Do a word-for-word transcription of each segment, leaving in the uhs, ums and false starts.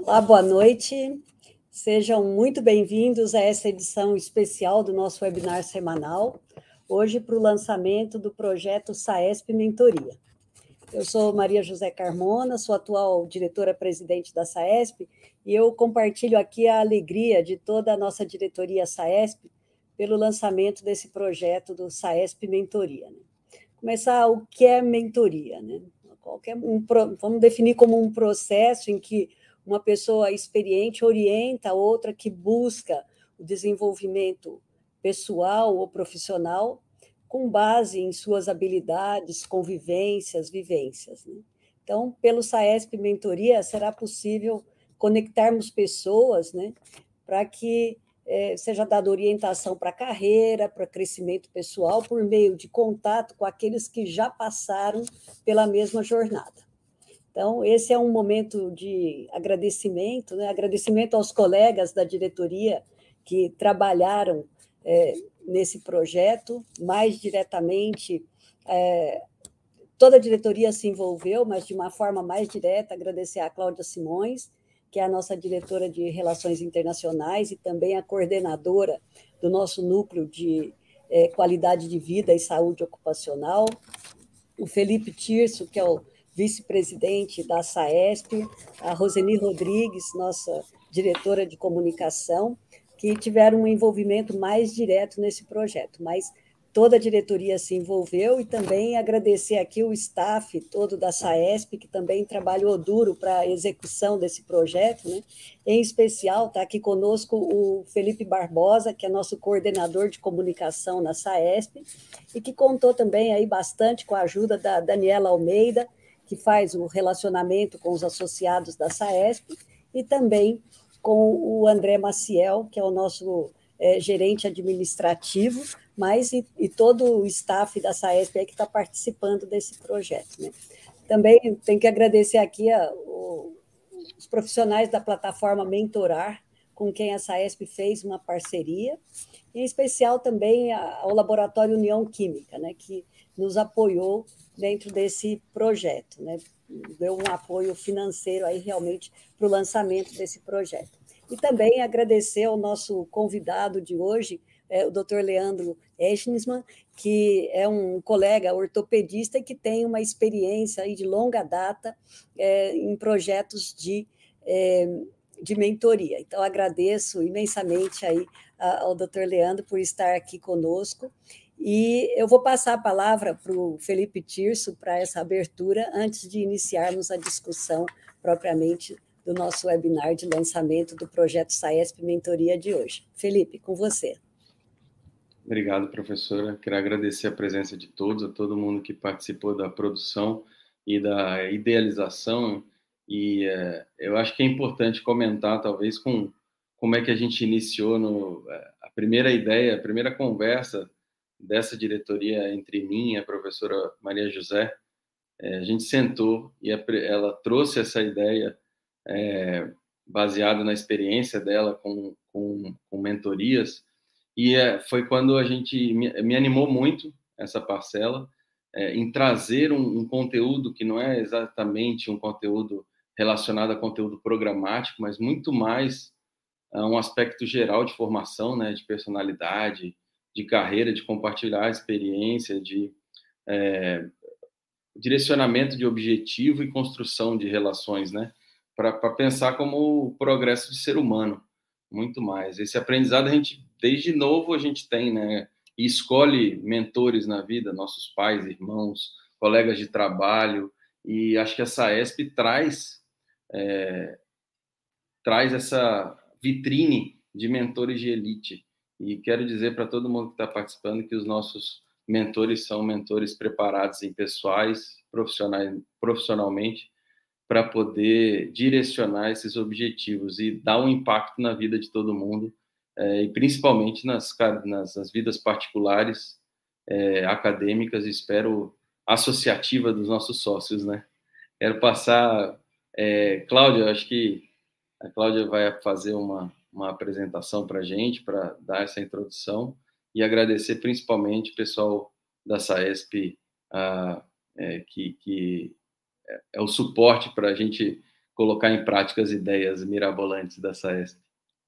Olá, boa noite. Sejam muito bem-vindos a essa edição especial do nosso webinar semanal, hoje para o lançamento do projeto SAESP Mentoria. Eu sou Maria José Carmona, sou atual diretora-presidente da SAESP, e eu compartilho aqui a alegria de toda a nossa diretoria SAESP pelo lançamento desse projeto do SAESP Mentoria. Né? Começar o que é mentoria, né? Qualquer um, vamos definir como um processo em que uma pessoa experiente orienta a outra que busca o desenvolvimento pessoal ou profissional com base em suas habilidades, convivências, vivências. Né? Então, pelo SAESP Mentoria, será possível conectarmos pessoas, né, para que é, seja dada orientação para a carreira, para crescimento pessoal, por meio de contato com aqueles que já passaram pela mesma jornada. Então, esse é um momento de agradecimento, né? Agradecimento aos colegas da diretoria que trabalharam é, nesse projeto, mais diretamente, é, toda a diretoria se envolveu, mas de uma forma mais direta, agradecer a Cláudia Simões, que é a nossa diretora de Relações Internacionais e também a coordenadora do nosso núcleo de é, qualidade de vida e saúde ocupacional, o Felipe Tirso, que é o vice-presidente da SAESP, a Roseni Rodrigues, nossa diretora de comunicação, que tiveram um envolvimento mais direto nesse projeto, mas toda a diretoria se envolveu, e também agradecer aqui o staff todo da SAESP, que também trabalhou duro para a execução desse projeto, né? Em especial, está aqui conosco o Felipe Barbosa, que é nosso coordenador de comunicação na SAESP, e que contou também aí bastante com a ajuda da Daniela Almeida, que faz o relacionamento com os associados da SAESP, e também com o André Maciel, que é o nosso é, gerente administrativo, mas e, e todo o staff da SAESP aí que está participando desse projeto. Né? Também tenho que agradecer aqui a, o, os profissionais da plataforma Mentorar, com quem a SAESP fez uma parceria, em especial também ao Laboratório União Química, né, que nos apoiou dentro desse projeto, né, deu um apoio financeiro aí realmente para o lançamento desse projeto. E também agradecer ao nosso convidado de hoje, é, o doutor Leandro Eschnisman, que é um colega ortopedista e que tem uma experiência aí de longa data é, em projetos de, é, de mentoria. Então, agradeço imensamente aí ao doutor Leandro por estar aqui conosco. E eu vou passar a palavra para o Felipe Tirso para essa abertura, antes de iniciarmos a discussão propriamente do nosso webinar de lançamento do projeto SAESP Mentoria de hoje. Felipe, com você. Obrigado, professora. Quero agradecer a presença de todos, a todo mundo que participou da produção e da idealização. E é, eu acho que é importante comentar, talvez, com como é que a gente iniciou no, a primeira ideia, a primeira conversa dessa diretoria entre mim e a professora Maria José. É, a gente sentou e a, ela trouxe essa ideia é, baseada na experiência dela com, com, com mentorias. E é, foi quando a gente me, me animou muito, essa parcela, é, em trazer um, um conteúdo que não é exatamente um conteúdo relacionado a conteúdo programático, mas muito mais a um aspecto geral de formação, né, de personalidade, de carreira, de compartilhar a experiência, de é, direcionamento de objetivo e construção de relações, né, para pensar como o progresso do ser humano. Muito mais. Esse aprendizado a gente, desde novo, a gente tem, né? E escolhe mentores na vida, nossos pais, irmãos, colegas de trabalho, e acho que a SAESP traz, é, traz essa vitrine de mentores de elite. E quero dizer para todo mundo que está participando que os nossos mentores são mentores preparados em pessoais, profissionais, profissionalmente, para poder direcionar esses objetivos e dar um impacto na vida de todo mundo, é, e principalmente nas, nas, nas vidas particulares, é, acadêmicas, e espero associativa dos nossos sócios, né? Quero passar, é, Cláudia, acho que a Cláudia vai fazer uma, uma apresentação para a gente, para dar essa introdução, e agradecer principalmente o pessoal da SAESP, ah, é, que, que é o suporte para a gente colocar em prática as ideias mirabolantes da SAESP.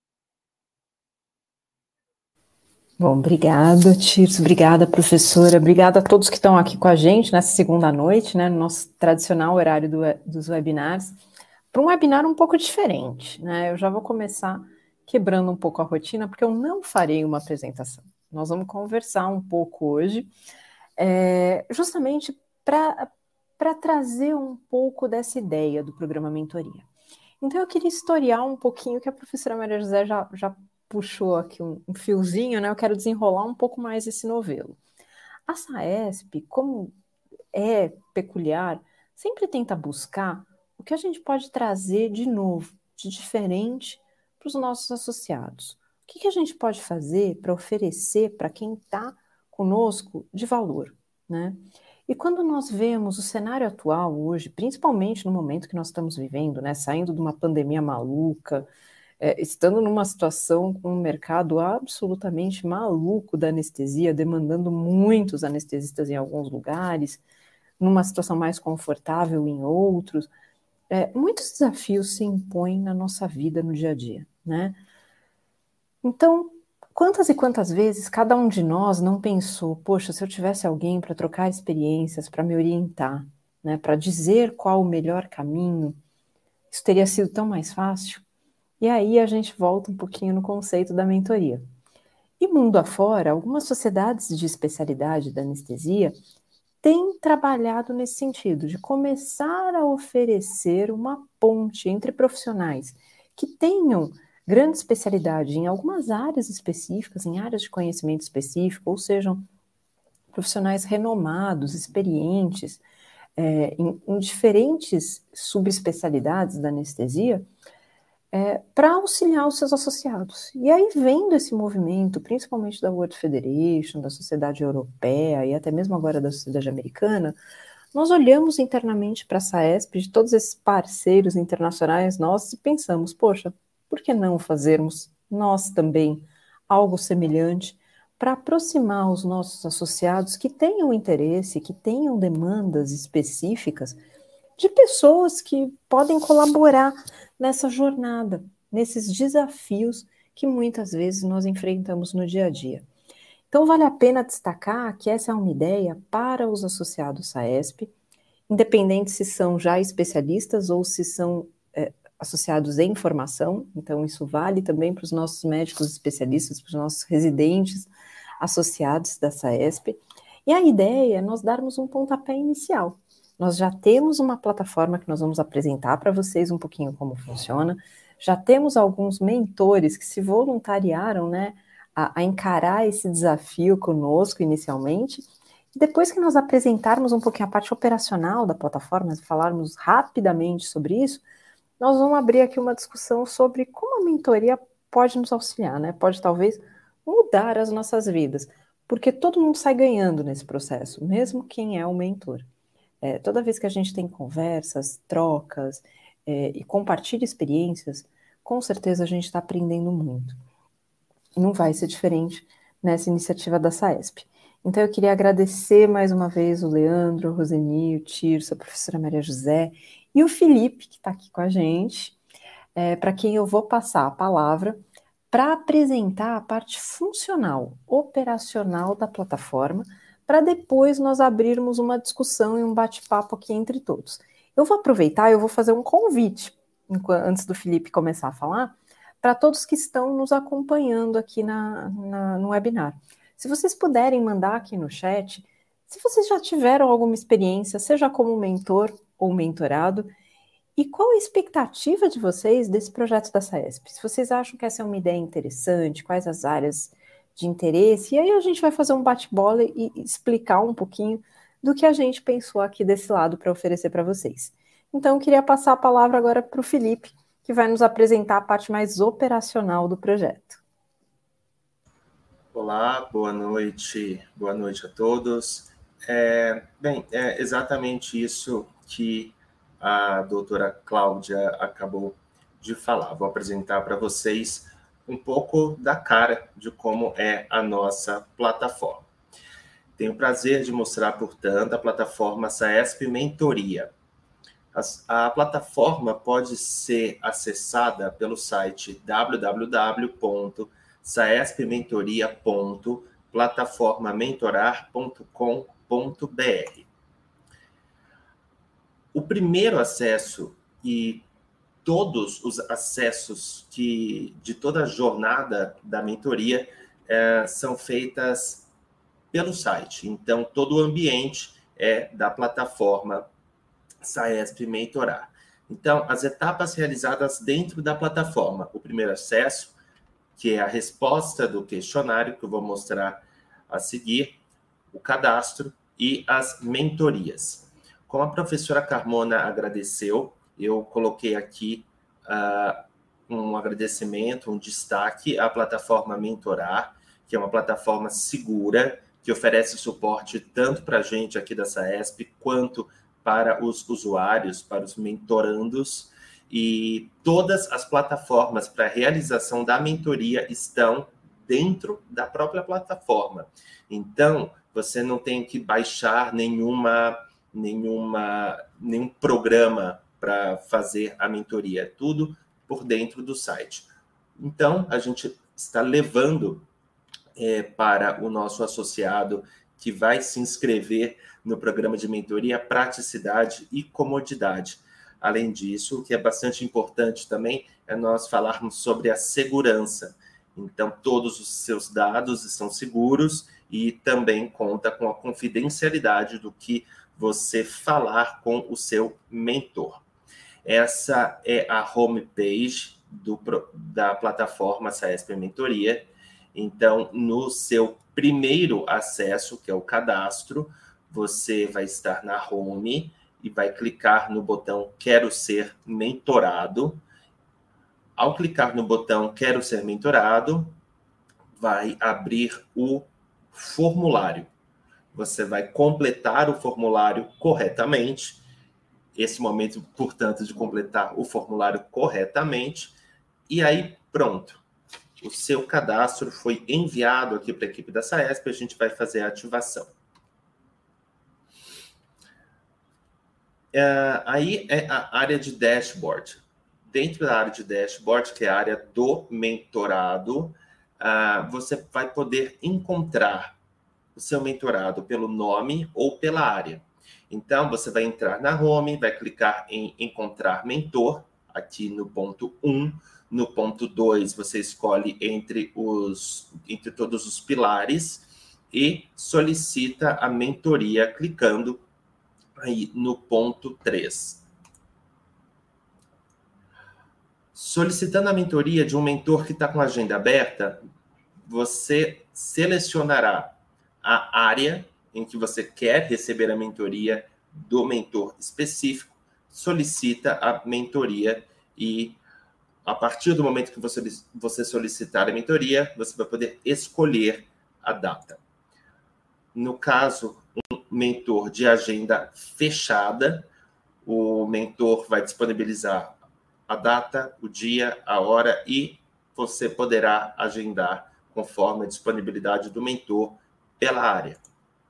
Bom, obrigada, Tirso, obrigada, professora, obrigada a todos que estão aqui com a gente nessa segunda noite, né, no nosso tradicional horário do, dos webinars, para um webinar um pouco diferente, né, eu já vou começar quebrando um pouco a rotina, porque eu não farei uma apresentação, nós vamos conversar um pouco hoje, é, justamente para para trazer um pouco dessa ideia do programa Mentoria. Então eu queria historiar um pouquinho que a professora Maria José já, já puxou aqui um, um fiozinho, né? Eu quero desenrolar um pouco mais esse novelo. A SAESP, como é peculiar, sempre tenta buscar o que a gente pode trazer de novo, de diferente para os nossos associados. O que, que a gente pode fazer para oferecer para quem está conosco de valor, né? E quando nós vemos o cenário atual hoje, principalmente no momento que nós estamos vivendo, né, saindo de uma pandemia maluca, é, estando numa situação com um mercado absolutamente maluco da anestesia, demandando muitos anestesistas em alguns lugares, numa situação mais confortável em outros, é, muitos desafios se impõem na nossa vida no dia a dia, né? Então, quantas e quantas vezes cada um de nós não pensou, poxa, se eu tivesse alguém para trocar experiências, para me orientar, né, para dizer qual o melhor caminho, isso teria sido tão mais fácil? E aí a gente volta um pouquinho no conceito da mentoria. E mundo afora, algumas sociedades de especialidade da anestesia têm trabalhado nesse sentido, de começar a oferecer uma ponte entre profissionais que tenham grande especialidade em algumas áreas específicas, em áreas de conhecimento específico, ou sejam profissionais renomados, experientes, é, em, em diferentes subespecialidades da anestesia, é, para auxiliar os seus associados. E aí, vendo esse movimento, principalmente da World Federation, da Sociedade Europeia e até mesmo agora da Sociedade Americana, nós olhamos internamente para a SAESP, de todos esses parceiros internacionais nossos, e pensamos, poxa, por que não fazermos nós também algo semelhante para aproximar os nossos associados que tenham interesse, que tenham demandas específicas de pessoas que podem colaborar nessa jornada, nesses desafios que muitas vezes nós enfrentamos no dia a dia. Então, vale a pena destacar que essa é uma ideia para os associados SAESP, independente se são já especialistas ou se são é, associados em formação, então isso vale também para os nossos médicos especialistas, para os nossos residentes associados da SAESP. E a ideia é nós darmos um pontapé inicial. Nós já temos uma plataforma que nós vamos apresentar para vocês um pouquinho como funciona, já temos alguns mentores que se voluntariaram, né, a, a encarar esse desafio conosco inicialmente, e depois que nós apresentarmos um pouquinho a parte operacional da plataforma, falarmos rapidamente sobre isso, nós vamos abrir aqui uma discussão sobre como a mentoria pode nos auxiliar, né, pode talvez mudar as nossas vidas, porque todo mundo sai ganhando nesse processo, mesmo quem é o mentor. É, toda vez que a gente tem conversas, trocas é, e compartilha experiências, com certeza a gente está aprendendo muito. Não vai ser diferente nessa iniciativa da SAESP. Então eu queria agradecer mais uma vez o Leandro, o Roseni, o Tirso, a professora Maria José e o Felipe, que está aqui com a gente, é, para quem eu vou passar a palavra para apresentar a parte funcional, operacional da plataforma, para depois nós abrirmos uma discussão e um bate-papo aqui entre todos. Eu vou aproveitar, eu vou fazer um convite, antes do Felipe começar a falar, para todos que estão nos acompanhando aqui na, na, no webinar. Se vocês puderem mandar aqui no chat, se vocês já tiveram alguma experiência, seja como mentor ou mentorado, e qual a expectativa de vocês desse projeto da SAESP? Se vocês acham que essa é uma ideia interessante, quais as áreas de interesse, e aí a gente vai fazer um bate-bola e explicar um pouquinho do que a gente pensou aqui desse lado para oferecer para vocês. Então, eu queria passar a palavra agora para o Felipe, que vai nos apresentar a parte mais operacional do projeto. Olá, boa noite, boa noite a todos. É, bem, é exatamente isso que a doutora Cláudia acabou de falar. Vou apresentar para vocês um pouco da cara de como é a nossa plataforma. Tenho o prazer de mostrar, portanto, a plataforma SAESP Mentoria. A, a plataforma pode ser acessada pelo site w w w ponto saesp mentoria ponto plataforma mentorar ponto com ponto b r. O primeiro acesso e todos os acessos que, de toda a jornada da mentoria é, são feitas pelo site. Então, todo o ambiente é da plataforma Saesp Mentorar. Então, as etapas realizadas dentro da plataforma. O primeiro acesso, que é a resposta do questionário, que eu vou mostrar a seguir, o cadastro e as mentorias. Como a professora Carmona agradeceu, eu coloquei aqui uh, um agradecimento, um destaque à plataforma Mentorar, que é uma plataforma segura, que oferece suporte tanto para a gente aqui da Saesp, quanto para os usuários, para os mentorandos, e todas as plataformas para a realização da mentoria estão dentro da própria plataforma. Então, você não tem que baixar nenhuma, nenhuma, nenhum programa para fazer a mentoria, é tudo por dentro do site. Então, a gente está levando é, para o nosso associado que vai se inscrever no programa de mentoria praticidade e comodidade. Além disso, o que é bastante importante também é nós falarmos sobre a segurança. Então, todos os seus dados estão seguros e também conta com a confidencialidade do que você falar com o seu mentor. Essa é a homepage do, da plataforma Saesp Mentoria. Então, no seu primeiro acesso, que é o cadastro, você vai estar na home e vai clicar no botão Quero Ser Mentorado. Ao clicar no botão Quero Ser Mentorado, vai abrir o formulário. Você vai completar o formulário corretamente. Esse momento, portanto, de completar o formulário corretamente. E aí, pronto. O seu cadastro foi enviado aqui para a equipe da Saesp e a gente vai fazer a ativação. É, aí é a área de dashboard. Dentro da área de dashboard, que é a área do mentorado, uh, você vai poder encontrar o seu mentorado pelo nome ou pela área. Então, você vai entrar na home, vai clicar em encontrar mentor, aqui no ponto um. No ponto dois, você escolhe entre, os, entre todos os pilares e solicita a mentoria, clicando aí no ponto três. Solicitando a mentoria de um mentor que está com a agenda aberta, você selecionará a área em que você quer receber a mentoria do mentor específico, solicita a mentoria e, a partir do momento que você, você solicitar a mentoria, você vai poder escolher a data. No caso, um mentor de agenda fechada, o mentor vai disponibilizar a data, o dia, a hora e você poderá agendar conforme a disponibilidade do mentor pela área.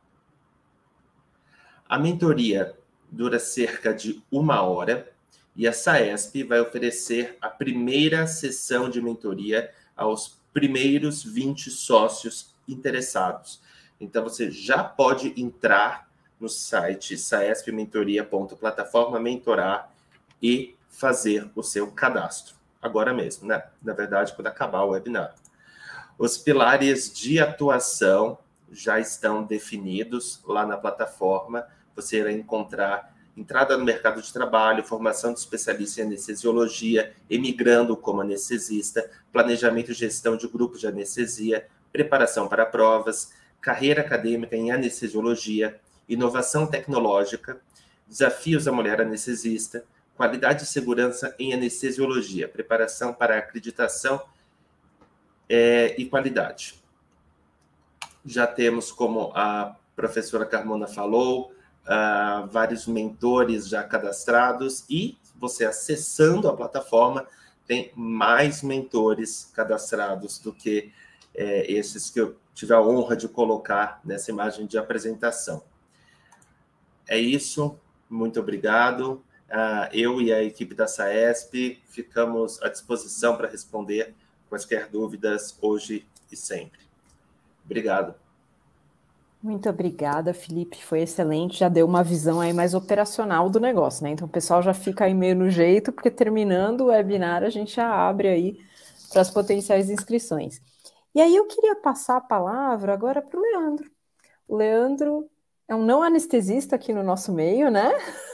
A mentoria dura cerca de uma hora e a Saesp vai oferecer a primeira sessão de mentoria aos primeiros vinte sócios interessados. Então, você já pode entrar no site saesp mentoria ponto plataforma mentorar e fazer o seu cadastro. Agora mesmo, né? Na verdade, quando acabar o webinar. Os pilares de atuação já estão definidos lá na plataforma. Você irá encontrar entrada no mercado de trabalho, formação de especialista em anestesiologia, emigrando como anestesista, planejamento e gestão de grupos de anestesia, preparação para provas, carreira acadêmica em anestesiologia, inovação tecnológica, desafios da mulher anestesista, qualidade e segurança em anestesiologia, preparação para acreditação é, e qualidade. Já temos, como a professora Carmona falou, Uh, vários mentores já cadastrados e você acessando a plataforma tem mais mentores cadastrados do que é, esses que eu tive a honra de colocar nessa imagem de apresentação. É isso, muito obrigado. Uh, eu e a equipe da SAESP ficamos à disposição para responder quaisquer dúvidas hoje e sempre. Obrigado. Muito obrigada, Felipe, foi excelente, já deu uma visão aí mais operacional do negócio, né? Então o pessoal já fica aí meio no jeito, porque terminando o webinar a gente já abre aí para as potenciais inscrições. E aí eu queria passar a palavra agora para o Leandro. O Leandro é um não anestesista aqui no nosso meio, né?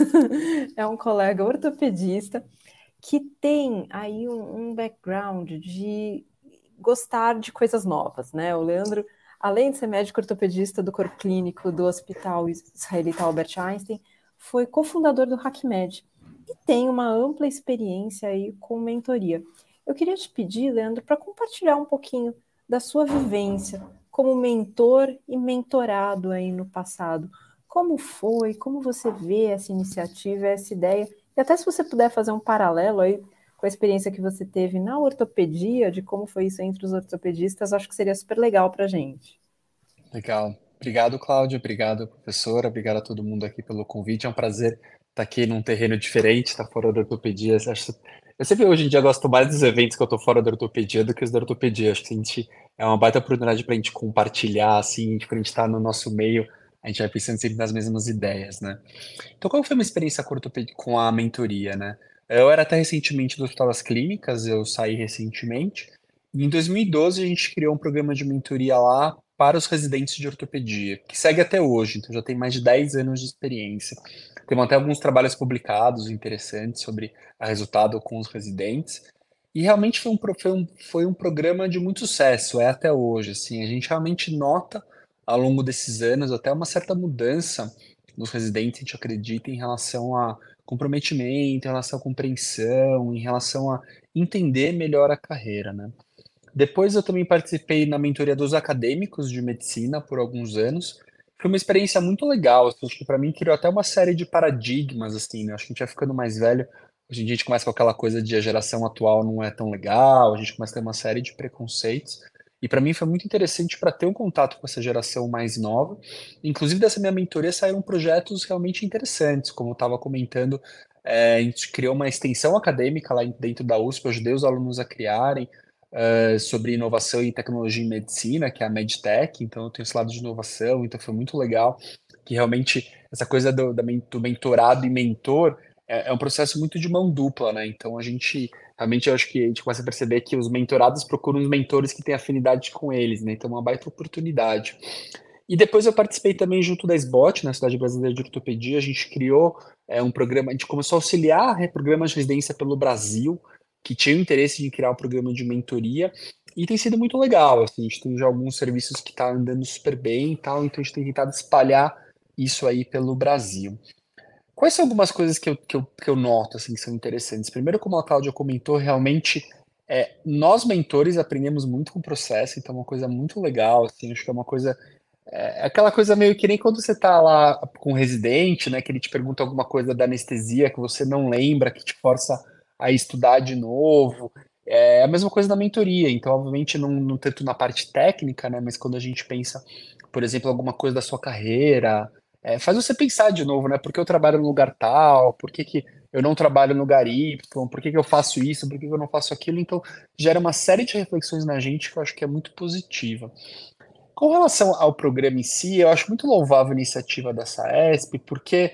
É um colega ortopedista que tem aí um, um background de gostar de coisas novas, né? O Leandro, além de ser médico ortopedista do corpo clínico do Hospital Israelita Albert Einstein, foi cofundador do HackMed e tem uma ampla experiência aí com mentoria. Eu queria te pedir, Leandro, para compartilhar um pouquinho da sua vivência como mentor e mentorado aí no passado. Como foi, como você vê essa iniciativa, essa ideia, e até se você puder fazer um paralelo aí com a experiência que você teve na ortopedia, de como foi isso entre os ortopedistas, acho que seria super legal para a gente. Legal. Obrigado, Cláudia. Obrigado, professora. Obrigado a todo mundo aqui pelo convite. É um prazer estar aqui num terreno diferente, estar fora da ortopedia. Acho... Eu sempre, hoje em dia, gosto mais dos eventos que eu estou fora da ortopedia do que os da ortopedia. Acho que a gente... é uma baita oportunidade para a gente compartilhar, assim, para a gente estar no nosso meio, a gente vai pensando sempre nas mesmas ideias, né? Então, qual foi a minha experiência com, ortopedia, com a mentoria, né? Eu era até recentemente do Hospital das Clínicas, eu saí recentemente, e em dois mil e doze a gente criou um programa de mentoria lá para os residentes de ortopedia, que segue até hoje, então já tem mais de dez anos de experiência. Temos até alguns trabalhos publicados interessantes sobre o resultado com os residentes, e realmente foi um, foi, um, foi um programa de muito sucesso, é até hoje, assim, a gente realmente nota ao longo desses anos até uma certa mudança nos residentes, a gente acredita, em relação a comprometimento, em relação a compreensão, em relação a entender melhor a carreira, né? Depois eu também participei na mentoria dos acadêmicos de medicina por alguns anos. Foi uma experiência muito legal, assim, acho que para mim criou até uma série de paradigmas, assim, né? Acho que a gente vai ficando mais velho, hoje em dia a gente começa com aquela coisa de a geração atual não é tão legal, a gente começa a ter uma série de preconceitos. E para mim foi muito interessante para ter um contato com essa geração mais nova. Inclusive dessa minha mentoria saíram projetos realmente interessantes, como eu estava comentando, é, a gente criou uma extensão acadêmica lá dentro da U S P, eu ajudei os alunos a criarem, Uh, sobre inovação e tecnologia em medicina, que é a MedTech, então eu tenho esse lado de inovação, então foi muito legal, que realmente essa coisa do, do mentorado e mentor é, é um processo muito de mão dupla, né? Então a gente, realmente eu acho que a gente começa a perceber que os mentorados procuram os mentores que têm afinidade com eles, né? Então é uma baita oportunidade. E depois eu participei também junto da S B O T, na Sociedade Brasileira de Ortopedia, a gente criou é, um programa, a gente começou a auxiliar programas de residência pelo Brasil, que tinha o interesse de criar um programa de mentoria, e tem sido muito legal, assim, a gente tem já alguns serviços que estão tá andando super bem e tal, então a gente tem tentado espalhar isso aí pelo Brasil. Quais são algumas coisas que eu, que eu, que eu noto, assim, que são interessantes? Primeiro, como a Cláudia comentou, realmente, é, nós mentores aprendemos muito com o processo, então é uma coisa muito legal, assim, acho que é uma coisa... É aquela coisa meio que nem quando você tá lá com um residente, né, que ele te pergunta alguma coisa da anestesia que você não lembra, que te força a estudar de novo. É a mesma coisa da mentoria, então, obviamente, não, não tanto na parte técnica, né, mas quando a gente pensa, por exemplo, alguma coisa da sua carreira, é, faz você pensar de novo, né, por que eu trabalho no lugar tal, por que, que eu não trabalho no lugar Y, por que, que eu faço isso, por que, que eu não faço aquilo, então gera uma série de reflexões na gente que eu acho que é muito positiva. Com relação ao programa em si, eu acho muito louvável a iniciativa da SAESP, porque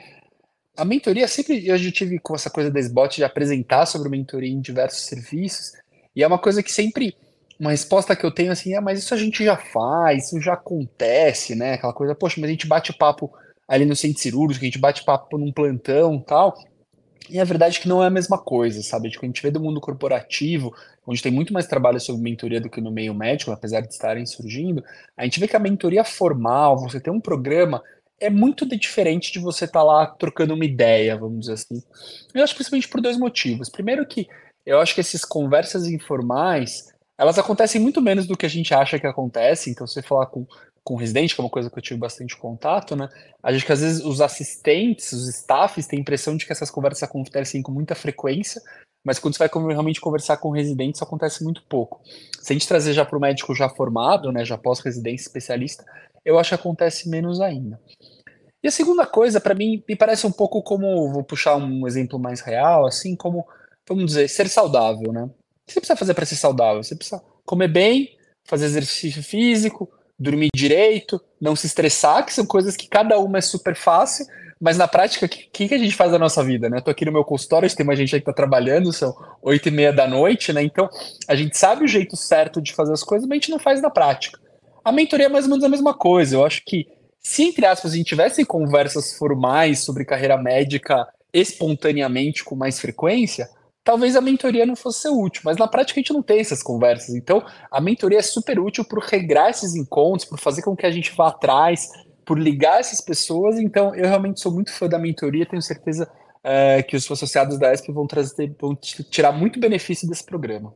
a mentoria sempre, eu já tive com essa coisa da S B O T de apresentar sobre mentoria em diversos serviços, e é uma coisa que sempre, uma resposta que eu tenho assim, é, mas isso a gente já faz, isso já acontece, né? Aquela coisa, poxa, mas a gente bate papo ali no centro cirúrgico, a gente bate papo num plantão e tal, e a verdade é que não é a mesma coisa, sabe? Tipo, a gente vê do mundo corporativo, onde tem muito mais trabalho sobre mentoria do que no meio médico, apesar de estarem surgindo, a gente vê que a mentoria formal, você ter um programa, é muito diferente de você estar tá lá trocando uma ideia, vamos dizer assim. Eu acho principalmente por dois motivos. Primeiro que eu acho que essas conversas informais, elas acontecem muito menos do que a gente acha que acontece, então se você falar com com residente, que é uma coisa que eu tive bastante contato, né? A gente que às vezes os assistentes, os staffs têm a impressão de que essas conversas acontecem com muita frequência, mas quando você vai realmente conversar com residentes, isso acontece muito pouco. Se a gente trazer já para o médico já formado, né, já pós-residência especialista, eu acho que acontece menos ainda. E a segunda coisa, para mim, me parece um pouco como, vou puxar um exemplo mais real, assim como, vamos dizer, ser saudável, né? O que você precisa fazer para ser saudável? Você precisa comer bem, fazer exercício físico, dormir direito, não se estressar, que são coisas que cada uma é super fácil, mas na prática, o que, que a gente faz da nossa vida, né? Tô aqui no meu consultório, tem uma gente aí que tá trabalhando, são oito e meia da noite, né? Então, a gente sabe o jeito certo de fazer as coisas, mas a gente não faz na prática. A mentoria é mais ou menos a mesma coisa. Eu acho que se, entre aspas, a gente tivesse conversas formais sobre carreira médica espontaneamente com mais frequência, talvez a mentoria não fosse ser útil, mas na prática a gente não tem essas conversas. Então, a mentoria é super útil por regrar esses encontros, por fazer com que a gente vá atrás, por ligar essas pessoas. Então, eu realmente sou muito fã da mentoria, tenho certeza é, que os associados da E S P vão, trazer, vão tirar muito benefício desse programa.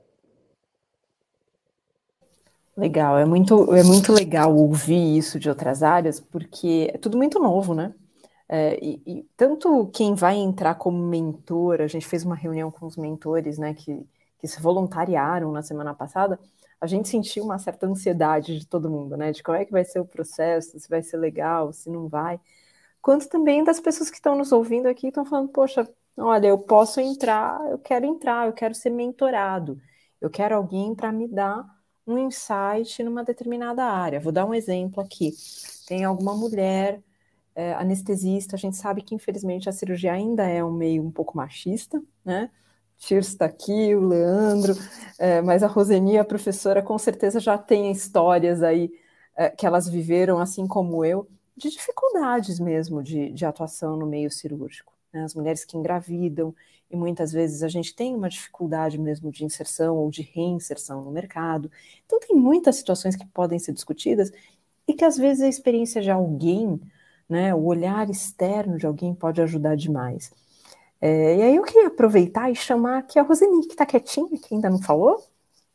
Legal, é muito, é muito legal ouvir isso de outras áreas, porque é tudo muito novo, né? É, e, e tanto quem vai entrar como mentor, a gente fez uma reunião com os mentores, né, que, que se voluntariaram na semana passada, a gente sentiu uma certa ansiedade de todo mundo, né, de como é que vai ser o processo, se vai ser legal, se não vai, quanto também das pessoas que estão nos ouvindo aqui, estão falando, poxa, olha, eu posso entrar, eu quero entrar, eu quero ser mentorado, eu quero alguém para me dar um insight numa determinada área. Vou dar um exemplo aqui. Tem alguma mulher é, anestesista, a gente sabe que infelizmente a cirurgia ainda é um meio um pouco machista, né? Tirso está aqui, o Leandro, é, mas a Roseni, a professora, com certeza já tem histórias aí é, que elas viveram, assim como eu, de dificuldades mesmo de, de atuação no meio cirúrgico. Né? As mulheres que engravidam, e muitas vezes a gente tem uma dificuldade mesmo de inserção ou de reinserção no mercado. Então tem muitas situações que podem ser discutidas e que às vezes a experiência de alguém, né, o olhar externo de alguém pode ajudar demais. É, e aí eu queria aproveitar e chamar aqui a Roseni, que está quietinha, que ainda não falou,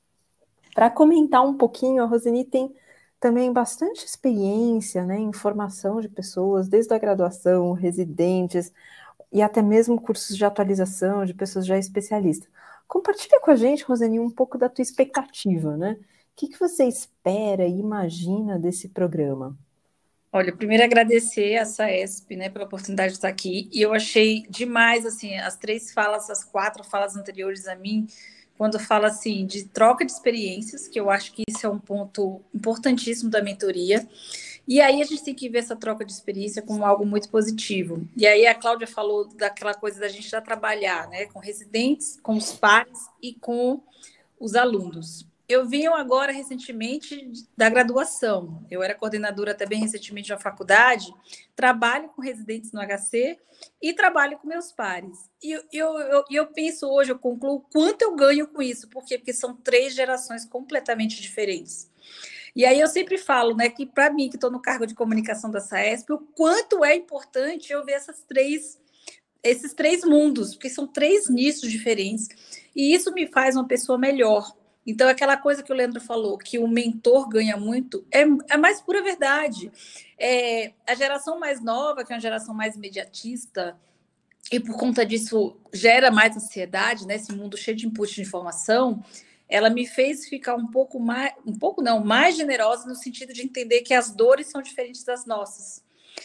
para comentar um pouquinho. A Roseni tem também bastante experiência, né, em formação de pessoas, desde a graduação, residentes, e até mesmo cursos de atualização de pessoas já especialistas. Compartilha com a gente, Roseni, um pouco da tua expectativa, né? O que, que você espera e imagina desse programa? Olha, primeiro agradecer a S A E S P, né, pela oportunidade de estar aqui, e eu achei demais, assim, as três falas, as quatro falas anteriores a mim, quando fala, assim, de troca de experiências, que eu acho que isso é um ponto importantíssimo da mentoria. E aí a gente tem que ver essa troca de experiência como algo muito positivo. E aí a Cláudia falou daquela coisa da gente já trabalhar, né, com residentes, com os pares e com os alunos. Eu vim agora recentemente da graduação. Eu era coordenadora até bem recentemente na faculdade, trabalho com residentes no H C e trabalho com meus pares. E eu, eu, eu, eu penso hoje, eu concluo quanto eu ganho com isso. Por quê? Porque são três gerações completamente diferentes. E aí eu sempre falo, né, que para mim, que estou no cargo de comunicação da S A E S P, o quanto é importante eu ver essas três, esses três mundos, porque são três nichos diferentes, e isso me faz uma pessoa melhor. Então, aquela coisa que o Leandro falou, que o mentor ganha muito, é a mais pura verdade. É, a geração mais nova, que é uma geração mais imediatista, e por conta disso gera mais ansiedade, né, esse mundo cheio de input de informação, ela me fez ficar um pouco mais, um pouco não, mais generosa no sentido de entender que as dores são diferentes das nossas.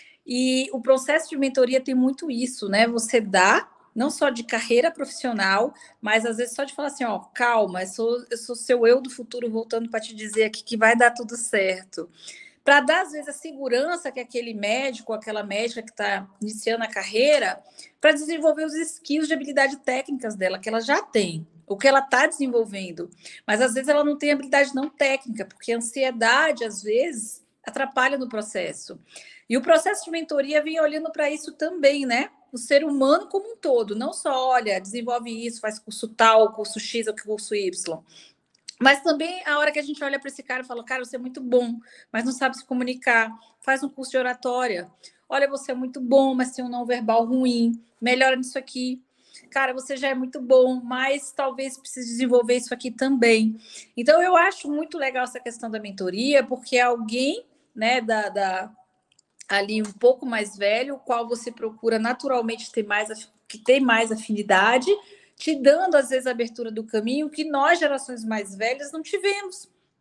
E o processo de mentoria tem muito isso, né? Você dá, não só de carreira profissional, mas às vezes só de falar assim, ó, calma, eu sou, eu sou seu eu do futuro voltando para te dizer aqui que vai dar tudo certo. Para dar, às vezes, a segurança que aquele médico, aquela médica que está iniciando a carreira, para desenvolver os skills de habilidade técnicas dela, que ela já tem, o que ela está desenvolvendo. Mas, às vezes, ela não tem habilidade não técnica, porque a ansiedade, às vezes, atrapalha no processo. E o processo de mentoria vem olhando para isso também, né? O ser humano como um todo, não só, olha, desenvolve isso, faz curso tal, curso X ou curso Y. Mas também a hora que a gente olha para esse cara e fala, cara, você é muito bom, mas não sabe se comunicar, faz um curso de oratória. Olha, você é muito bom, mas tem um não verbal ruim, melhora nisso aqui. Cara, você já é muito bom, mas talvez precise desenvolver isso aqui também. Então, eu acho muito legal essa questão da mentoria, porque alguém, né, da, da, ali um pouco mais velho, o qual você procura naturalmente ter mais, que tem mais afinidade, te dando, às vezes, a abertura do caminho que nós, gerações mais velhas, não tivemos.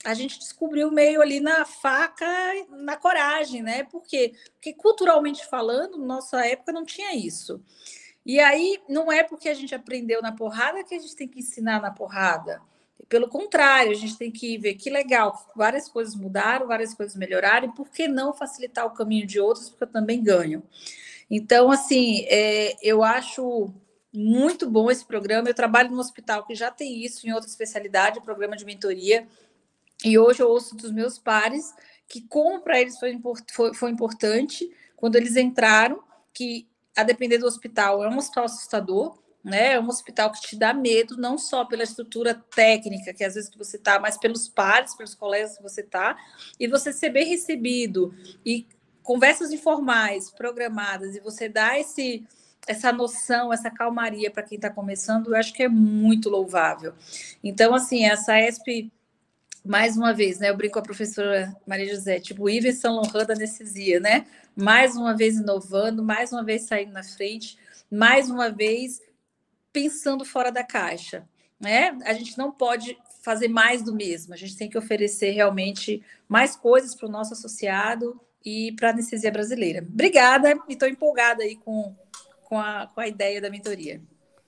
a gente descobriu meio ali na faca, na coragem, né? Por quê? Porque culturalmente falando, nossa época não tinha isso. E aí, não é porque a gente aprendeu na porrada que a gente tem que ensinar na porrada. Pelo contrário, a gente tem que ver que legal, várias coisas mudaram, várias coisas melhoraram, e por que não facilitar o caminho de outros, porque eu também ganho. Então, assim, é, eu acho muito bom esse programa. Eu trabalho num hospital que já tem isso em outra especialidade, programa de mentoria, e hoje eu ouço dos meus pares que como para eles foi, foi, foi importante quando eles entraram, que a depender do hospital, é um hospital assustador, né? É um hospital que te dá medo, não só pela estrutura técnica, que às vezes que você está, mas pelos pares, pelos colegas que você está, e você ser bem recebido, e conversas informais, programadas, e você dá esse, essa noção, essa calmaria para quem está começando, eu acho que é muito louvável. Então, assim, essa E S P, mais uma vez, né? Eu brinco com a professora Maria José, tipo, Yves Saint Laurent da anestesia, né? Mais uma vez inovando, mais uma vez saindo na frente, mais uma vez pensando fora da caixa, né? A gente não pode fazer mais do mesmo, a gente tem que oferecer realmente mais coisas para o nosso associado e para a anestesia brasileira. Obrigada, e estou empolgada aí com, com, a, com a ideia da mentoria.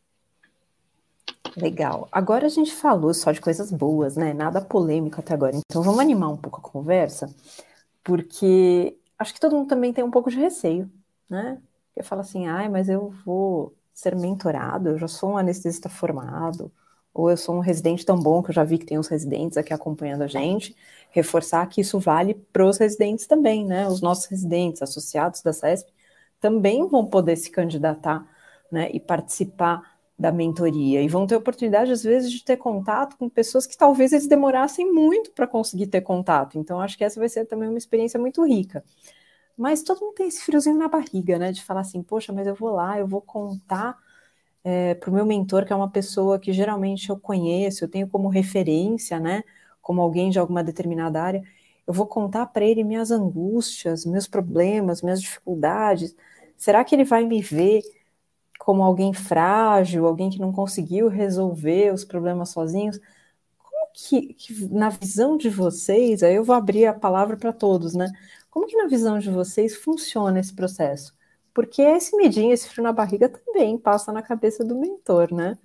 Legal. Agora a gente falou só de coisas boas, né? Nada polêmico até agora. Então vamos animar um pouco a conversa, porque acho que todo mundo também tem um pouco de receio, né? Porque fala assim, ai, mas eu vou ser mentorado, eu já sou um anestesista formado, ou eu sou um residente tão bom que eu já vi que tem os residentes aqui acompanhando a gente, reforçar que isso vale para os residentes também, né? Os nossos residentes associados da S A E S P também vão poder se candidatar, né, e participar da mentoria, e vão ter oportunidade, às vezes, de ter contato com pessoas que talvez eles demorassem muito para conseguir ter contato. Então, acho que essa vai ser também uma experiência muito rica. Mas todo mundo tem esse friozinho na barriga, né, de falar assim, poxa, mas eu vou lá, eu vou contar é, para o meu mentor, que é uma pessoa que geralmente eu conheço, eu tenho como referência, né, como alguém de alguma determinada área, eu vou contar para ele minhas angústias, meus problemas, minhas dificuldades. Será que ele vai me ver como alguém frágil, alguém que não conseguiu resolver os problemas sozinhos? Como que, que na visão de vocês, aí eu vou abrir a palavra para todos, né? Como que na visão de vocês funciona esse processo? Porque esse medinho, esse frio na barriga também passa na cabeça do mentor, né?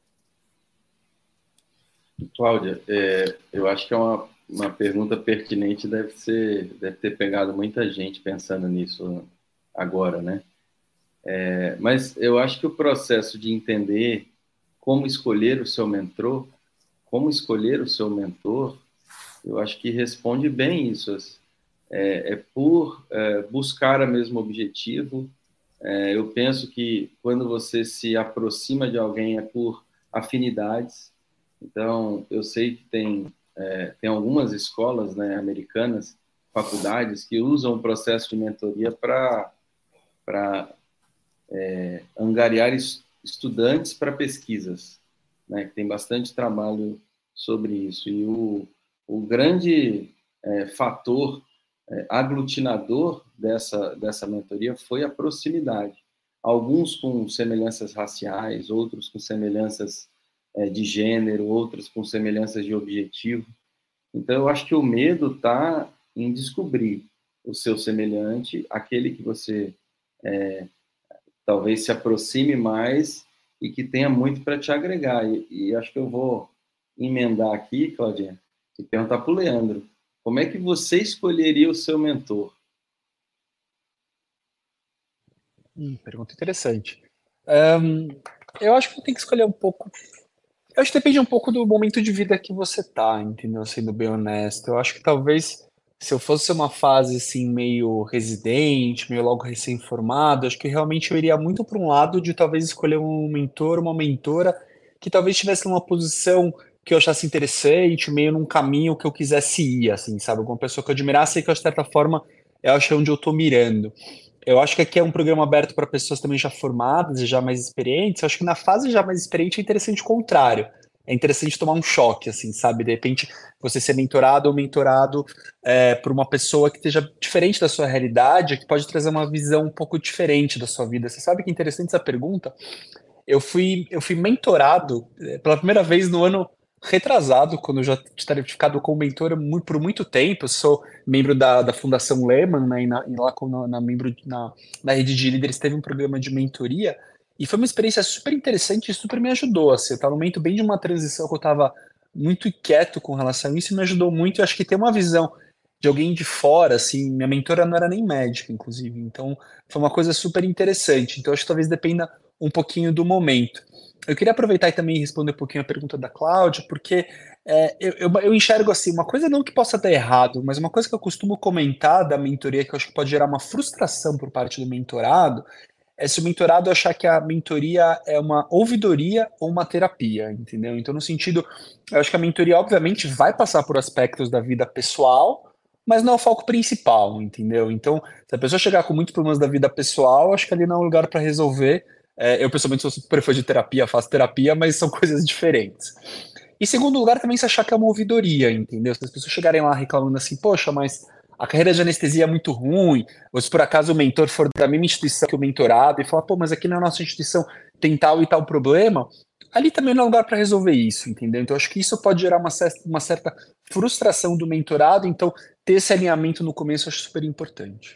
Cláudia, é, eu acho que é uma, uma pergunta pertinente, deve ser, deve ter pegado muita gente pensando nisso agora, né? É, mas eu acho que o processo de entender como escolher o seu mentor, como escolher o seu mentor, eu acho que responde bem isso. É, é por é, buscar o mesmo objetivo. É, eu penso que quando você se aproxima de alguém é por afinidades. Então, eu sei que tem, é, tem algumas escolas, né, americanas, faculdades, que usam o processo de mentoria para para É, angariar estudantes para pesquisas, né, que tem bastante trabalho sobre isso. E o, o grande é, fator é, aglutinador dessa, dessa mentoria foi a proximidade. Alguns com semelhanças raciais, outros com semelhanças é, de gênero, outros com semelhanças de objetivo. Então, eu acho que o medo está em descobrir o seu semelhante, aquele que você é, talvez se aproxime mais e que tenha muito para te agregar. E, e acho que eu vou emendar aqui, Claudinha, e perguntar para o Leandro, como é que você escolheria o seu mentor? Hum, pergunta interessante. Um, eu acho que eu tenho que escolher um pouco... Eu acho que depende um pouco do momento de vida que você tá, entendeu? Sendo bem honesto. Eu acho que talvez... Se eu fosse uma fase assim, meio residente, meio logo recém-formado, acho que realmente eu iria muito para um lado de talvez escolher um mentor, uma mentora, que talvez estivesse numa posição que eu achasse interessante, meio num caminho que eu quisesse ir, assim, sabe? Alguma pessoa que eu admirasse e que, de certa forma, eu acho que é onde eu estou mirando. Eu acho que aqui é um programa aberto para pessoas também já formadas e já mais experientes. Eu acho que na fase já mais experiente é interessante o contrário. É interessante tomar um choque, assim, sabe? De repente, você ser mentorado ou mentorado é, por uma pessoa que esteja diferente da sua realidade, que pode trazer uma visão um pouco diferente da sua vida. Você sabe que é interessante essa pergunta? Eu fui, eu fui mentorado pela primeira vez no ano retrasado, quando eu já tinha ficado como mentora muito, por muito tempo. Eu sou membro da, da Fundação Lehman, né, e, na, e lá como na, membro na, na rede de líderes teve um programa de mentoria, e foi uma experiência super interessante e super me ajudou. Assim, eu estava no momento bem de uma transição que eu estava muito inquieto com relação a isso, e me ajudou muito. Eu acho que ter uma visão de alguém de fora, assim, minha mentora não era nem médica, inclusive, então foi uma coisa super interessante. Então acho que talvez dependa um pouquinho do momento. Eu queria aproveitar e também responder um pouquinho a pergunta da Cláudia, porque é, eu, eu, eu enxergo assim, uma coisa não que possa estar errado, mas uma coisa que eu costumo comentar da mentoria, que eu acho que pode gerar uma frustração por parte do mentorado, é se o mentorado achar que a mentoria é uma ouvidoria ou uma terapia, entendeu? Então, no sentido, eu acho que a mentoria, obviamente, vai passar por aspectos da vida pessoal, mas não é o foco principal, entendeu? Então, se a pessoa chegar com muitos problemas da vida pessoal, acho que ali não é um lugar para resolver. É, eu, pessoalmente, sou super fã de terapia, faço terapia, mas são coisas diferentes. E segundo lugar, também se achar que é uma ouvidoria, entendeu? Se as pessoas chegarem lá reclamando assim, poxa, mas a carreira de anestesia é muito ruim, ou se por acaso o mentor for da mesma instituição que o mentorado e falar, pô, mas aqui na nossa instituição tem tal e tal problema, ali também não é lugar para resolver isso, entendeu? Então, acho que isso pode gerar uma certa, uma certa frustração do mentorado, então ter esse alinhamento no começo eu acho super importante.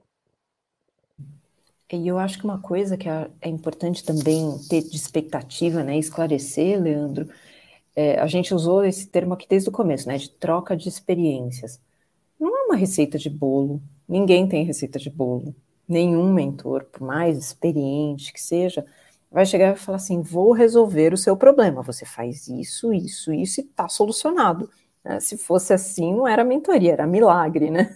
E eu acho que uma coisa que é, é importante também ter de expectativa, né, esclarecer, Leandro, é, a gente usou esse termo aqui desde o começo, né, de troca de experiências. Não é uma receita de bolo, ninguém tem receita de bolo. Nenhum mentor, por mais experiente que seja, vai chegar e falar assim, vou resolver o seu problema, você faz isso, isso, isso e tá solucionado. Se fosse assim, não era mentoria, era milagre, né?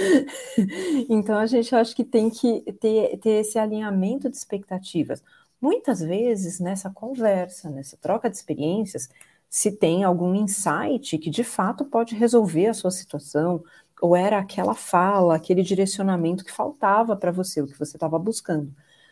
Então, a gente acha que tem que ter, ter esse alinhamento de expectativas. Muitas vezes, nessa conversa, nessa troca de experiências, se tem algum insight que, de fato, pode resolver a sua situação, ou era aquela fala, aquele direcionamento que faltava para você, o que você estava buscando.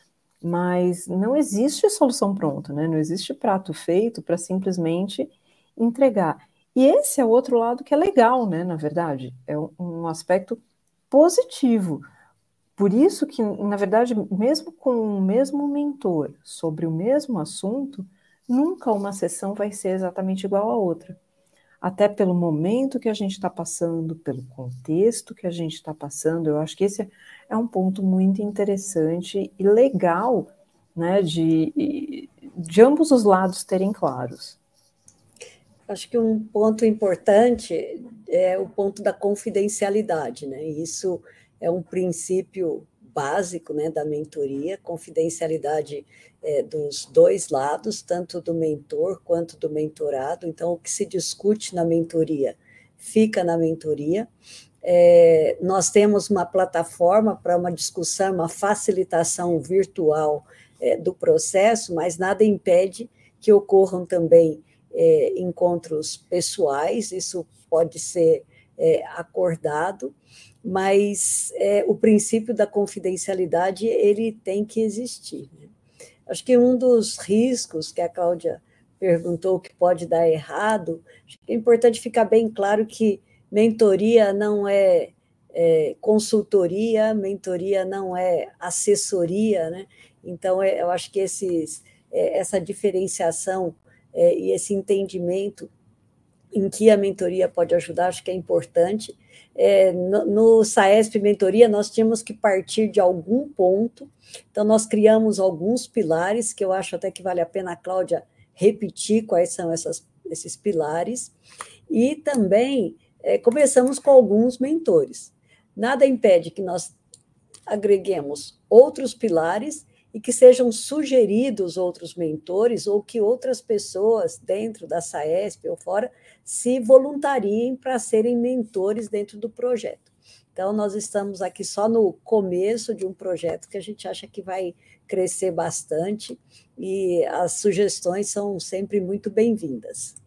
Mas não existe solução pronta, né? Não existe prato feito para simplesmente entregar. E esse é o outro lado que é legal, né, na verdade, é um aspecto positivo. Por isso que, na verdade, mesmo com o mesmo mentor, sobre o mesmo assunto, nunca uma sessão vai ser exatamente igual à outra. Até pelo momento que a gente está passando, pelo contexto que a gente está passando, eu acho que esse é um ponto muito interessante e legal, né, de, de ambos os lados terem claros. Acho que um ponto importante é o ponto da confidencialidade, né? Isso é um princípio básico, né, da mentoria, confidencialidade é, dos dois lados, tanto do mentor quanto do mentorado. Então, o que se discute na mentoria fica na mentoria. É, nós temos uma plataforma para uma discussão, uma facilitação virtual é, do processo, mas nada impede que ocorram também É, encontros pessoais, isso pode ser é, acordado, mas é, o princípio da confidencialidade ele tem que existir, né? Acho que um dos riscos que a Cláudia perguntou que pode dar errado, acho que é importante ficar bem claro que mentoria não é, é consultoria, mentoria não é assessoria, né? Então, é, eu acho que esses, é, essa diferenciação É, e esse entendimento em que a mentoria pode ajudar, acho que é importante. É, no, no SAESP Mentoria, nós tínhamos que partir de algum ponto, então nós criamos alguns pilares, que eu acho até que vale a pena a Cláudia repetir quais são essas, esses pilares, e também é, começamos com alguns mentores. Nada impede que nós agreguemos outros pilares e que sejam sugeridos outros mentores ou que outras pessoas dentro da SAESP ou fora se voluntariem para serem mentores dentro do projeto. Então, nós estamos aqui só no começo de um projeto que a gente acha que vai crescer bastante e as sugestões são sempre muito bem-vindas.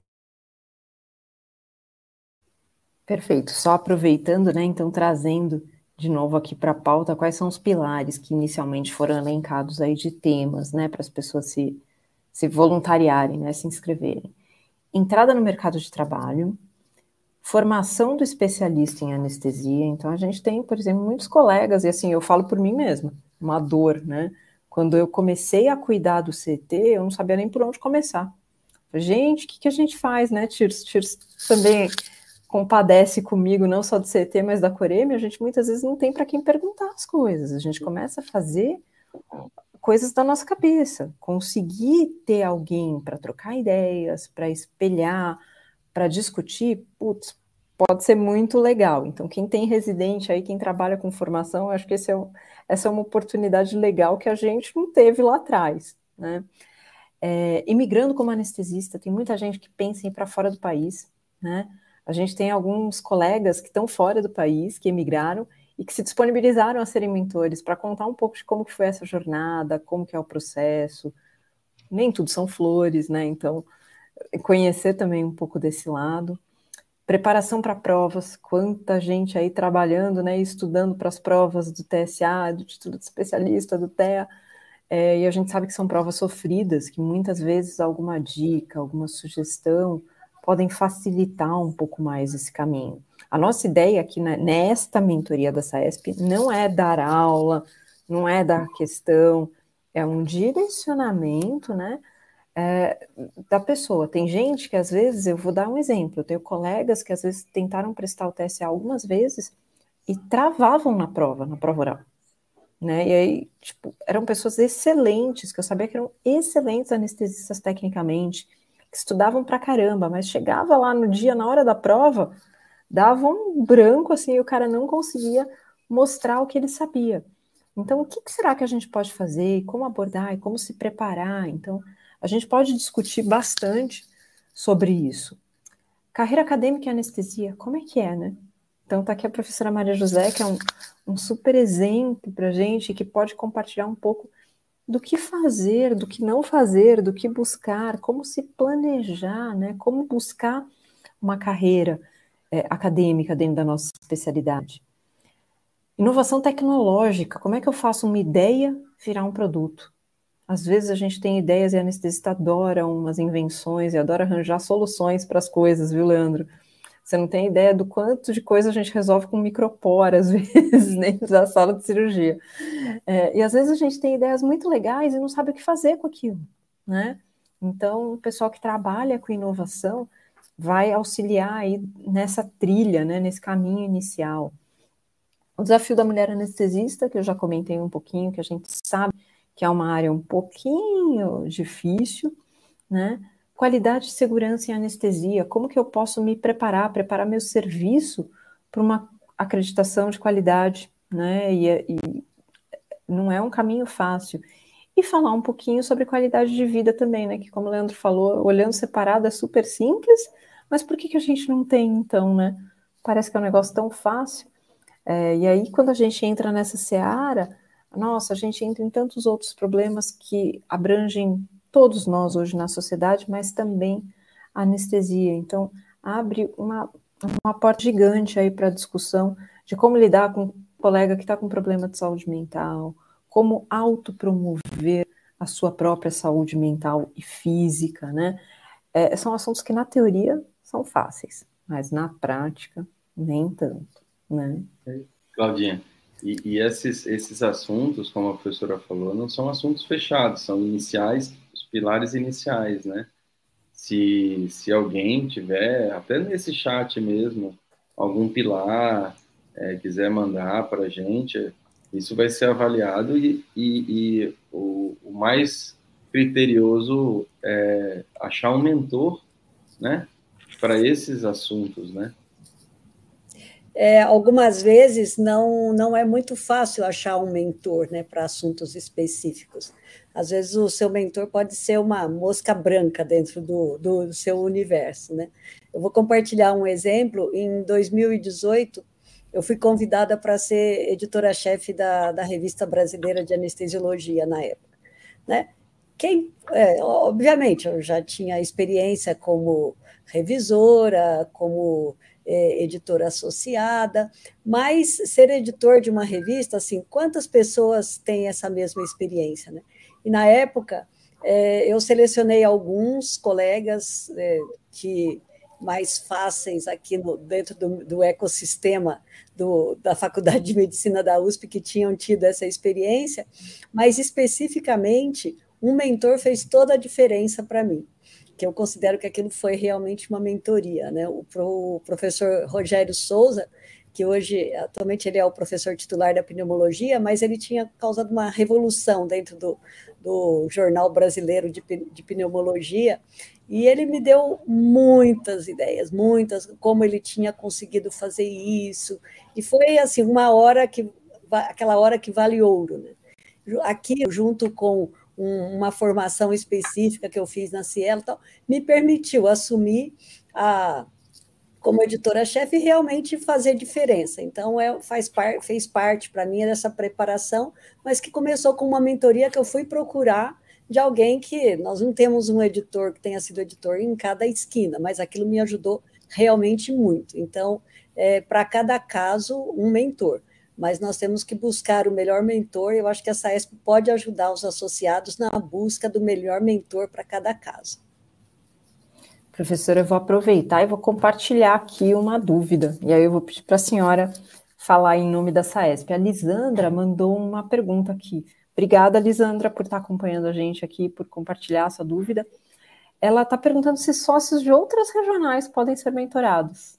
Perfeito. Só aproveitando, né, então trazendo de novo aqui para a pauta, quais são os pilares que inicialmente foram elencados aí de temas, né, para as pessoas se, se voluntariarem, né, se inscreverem. Entrada no mercado de trabalho, formação do especialista em anestesia. Então, a gente tem, por exemplo, muitos colegas, e assim, eu falo por mim mesma, uma dor, né? Quando eu comecei a cuidar do C T, eu não sabia nem por onde começar. Gente, o que, que a gente faz, né, Tirso? Tirso também compadece comigo, não só do C T, mas da Coreme. A gente muitas vezes não tem para quem perguntar as coisas. A gente começa a fazer coisas da nossa cabeça. Conseguir ter alguém para trocar ideias, para espelhar, para discutir, putz, pode ser muito legal. Então, quem tem residente aí, quem trabalha com formação, eu acho que esse é um, essa é uma oportunidade legal que a gente não teve lá atrás, né? É, imigrando como anestesista, tem muita gente que pensa em ir para fora do país, né? A gente tem alguns colegas que estão fora do país, que emigraram e que se disponibilizaram a serem mentores para contar um pouco de como que foi essa jornada, como que é o processo. Nem tudo são flores, né? Então, conhecer também um pouco desse lado. Preparação para provas, quanta gente aí trabalhando, né, estudando para as provas do T S A, do título de especialista, do T E A. É, e a gente sabe que são provas sofridas, que muitas vezes alguma dica, alguma sugestão podem facilitar um pouco mais esse caminho. A nossa ideia aqui na, nesta mentoria da SAESP não é dar aula, não é dar questão, é um direcionamento, né, é, da pessoa. Tem gente que às vezes, eu vou dar um exemplo, eu tenho colegas que às vezes tentaram prestar o T S A algumas vezes e travavam na prova, na prova oral. Né? E aí, tipo, eram pessoas excelentes, que eu sabia que eram excelentes anestesistas tecnicamente, que estudavam pra caramba, mas chegava lá no dia, na hora da prova, dava um branco, assim, e o cara não conseguia mostrar o que ele sabia. Então, o que, que será que a gente pode fazer, e como abordar, e como se preparar? Então, a gente pode discutir bastante sobre isso. Carreira acadêmica e anestesia, como é que é, né? Então, está aqui a professora Maria José, que é um, um super exemplo para a gente, que pode compartilhar um pouco do que fazer, do que não fazer, do que buscar, como se planejar, né? Como buscar uma carreira é, acadêmica dentro da nossa especialidade. Inovação tecnológica, como é que eu faço uma ideia virar um produto? Às vezes a gente tem ideias e a anestesista adora umas invenções e adora arranjar soluções para as coisas, viu, Leandro? Você não tem ideia do quanto de coisa a gente resolve com micropora, às vezes, dentro da sala de cirurgia. É, e às vezes a gente tem ideias muito legais e não sabe o que fazer com aquilo, né? Então, o pessoal que trabalha com inovação vai auxiliar aí nessa trilha, né, nesse caminho inicial. O desafio da mulher anestesista, que eu já comentei um pouquinho, que a gente sabe que é uma área um pouquinho difícil, né? Qualidade, segurança e anestesia, como que eu posso me preparar, preparar meu serviço para uma acreditação de qualidade, né, e, e não é um caminho fácil. E falar um pouquinho sobre qualidade de vida também, né, que como o Leandro falou, olhando separado é super simples, mas por que que a gente não tem então, né? Parece que é um negócio tão fácil. É, e aí quando a gente entra nessa seara, nossa, a gente entra em tantos outros problemas que abrangem todos nós hoje na sociedade, mas também a anestesia. Então, abre uma, uma porta gigante aí para a discussão de como lidar com um colega que está com problema de saúde mental, como autopromover a sua própria saúde mental e física, né? É, são assuntos que, na teoria, são fáceis, mas na prática, nem tanto, né? Claudinha, e, e esses, esses assuntos, como a professora falou, não são assuntos fechados, são iniciais, pilares iniciais, né? Se, se alguém tiver, até nesse chat mesmo, algum pilar, é, quiser mandar para a gente, isso vai ser avaliado e, e, e o, o mais criterioso é achar um mentor, né? Para esses assuntos, né? É, algumas vezes não, não é muito fácil achar um mentor, né, para assuntos específicos. Às vezes o seu mentor pode ser uma mosca branca dentro do, do seu universo, né? Eu vou compartilhar um exemplo. Em dois mil e dezoito, eu fui convidada para ser editora-chefe da, da Revista Brasileira de Anestesiologia na época, né? Quem, é, obviamente, eu já tinha experiência como revisora, como é, editora associada, mas ser editor de uma revista, assim, quantas pessoas têm essa mesma experiência, né? E na época, é, eu selecionei alguns colegas é, que mais fáceis aqui no, dentro do, do ecossistema do, da Faculdade de Medicina da U S P que tinham tido essa experiência, mas especificamente um mentor fez toda a diferença para mim. que eu considero que aquilo foi realmente uma mentoria, né? O, pro, o professor Rogério Souza, que hoje, atualmente, ele é o professor titular da pneumologia, mas ele tinha causado uma revolução dentro do, do Jornal Brasileiro de, de Pneumologia, e ele me deu muitas ideias, muitas, como ele tinha conseguido fazer isso, e foi, assim, uma hora que, aquela hora que vale ouro, né? Aqui, junto com um, uma formação específica que eu fiz na Cielo, tal, me permitiu assumir a... como editora-chefe, realmente fazer diferença. Então, é, faz par, fez parte para mim dessa preparação, mas que começou com uma mentoria que eu fui procurar de alguém que nós não temos um editor que tenha sido editor em cada esquina, mas aquilo me ajudou realmente muito. Então, é, para cada caso, um mentor. Mas nós temos que buscar o melhor mentor, eu acho que a SAESP pode ajudar os associados na busca do melhor mentor para cada caso. Professora, eu vou aproveitar e vou compartilhar aqui uma dúvida, e aí eu vou pedir para a senhora falar em nome da SAESP. A Lisandra mandou uma pergunta aqui. Obrigada, Lisandra, por estar acompanhando a gente aqui, por compartilhar essa dúvida. Ela está perguntando se sócios de outras regionais podem ser mentorados.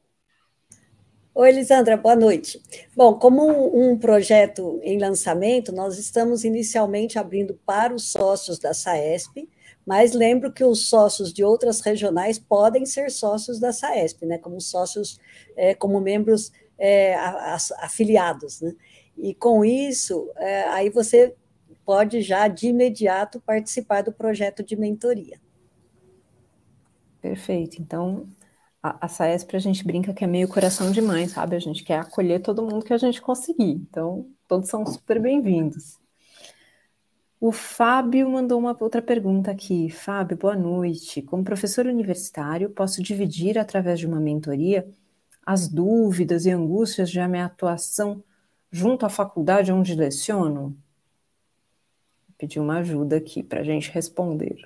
Oi, Lisandra, boa noite. Bom, como um, um projeto em lançamento, nós estamos inicialmente abrindo para os sócios da SAESP, mas lembro que os sócios de outras regionais podem ser sócios da SAESP, né, como sócios, é, como membros é, afiliados, né? E com isso, é, aí você pode já de imediato participar do projeto de mentoria. Perfeito. Então, a, a SAESP a gente brinca que é meio coração de mãe, sabe? A gente quer acolher todo mundo que a gente conseguir. Então, todos são super bem-vindos. O Fábio mandou uma outra pergunta aqui. Fábio, boa noite. Como professor universitário, posso dividir através de uma mentoria as dúvidas e angústias de minha atuação junto à faculdade onde leciono? Vou pedir uma ajuda aqui para a gente responder.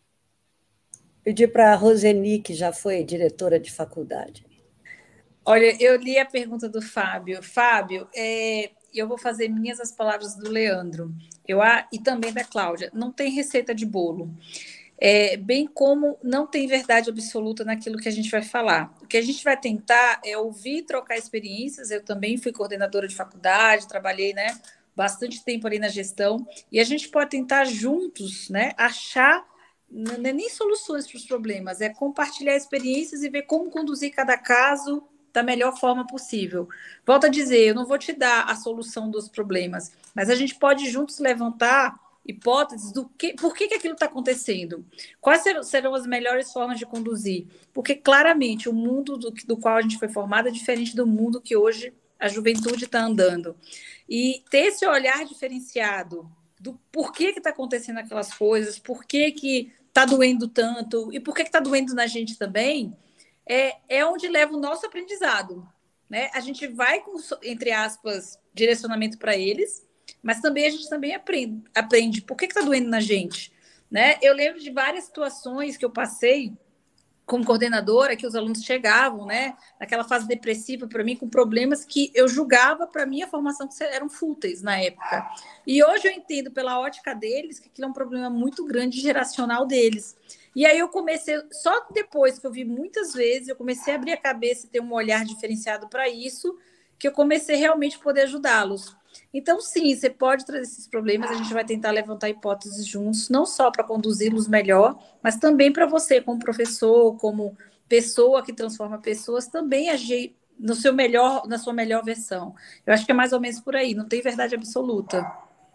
Pedir para a Roseni, que já foi diretora de faculdade. Olha, eu li a pergunta do Fábio. Fábio, é, eu vou fazer minhas as palavras do Leandro eu, e também da Cláudia. Não tem receita de bolo. É, bem como não tem verdade absoluta naquilo que a gente vai falar. O que a gente vai tentar é ouvir e trocar experiências. Eu também fui coordenadora de faculdade, trabalhei, né, bastante tempo ali na gestão, e a gente pode tentar juntos, né, achar, não é nem soluções para os problemas, é compartilhar experiências e ver como conduzir cada caso da melhor forma possível. Volto a dizer, eu não vou te dar a solução dos problemas, mas a gente pode juntos levantar hipóteses do que, por que, que aquilo está acontecendo, quais serão as melhores formas de conduzir, porque claramente o mundo do, do qual a gente foi formado é diferente do mundo que hoje a juventude está andando, e ter esse olhar diferenciado do porquê que está acontecendo aquelas coisas, por que que está doendo tanto, e por que está doendo na gente também, é, é onde leva o nosso aprendizado, né? A gente vai com, entre aspas, direcionamento para eles, mas também a gente também aprende, aprende por que está doendo na gente, né? Eu lembro de várias situações que eu passei como coordenadora, que os alunos chegavam, né, naquela fase depressiva para mim, com problemas que eu julgava para minha formação que eram fúteis na época. E hoje eu entendo pela ótica deles que aquilo é um problema muito grande geracional deles. E aí eu comecei, só depois que eu vi muitas vezes, eu comecei a abrir a cabeça e ter um olhar diferenciado para isso, que eu comecei realmente a poder ajudá-los. Então, sim, você pode trazer esses problemas, a gente vai tentar levantar hipóteses juntos, não só para conduzi-los melhor, mas também para você, como professor, como pessoa que transforma pessoas, também agir no seu melhor, na sua melhor versão. Eu acho que é mais ou menos por aí, não tem verdade absoluta.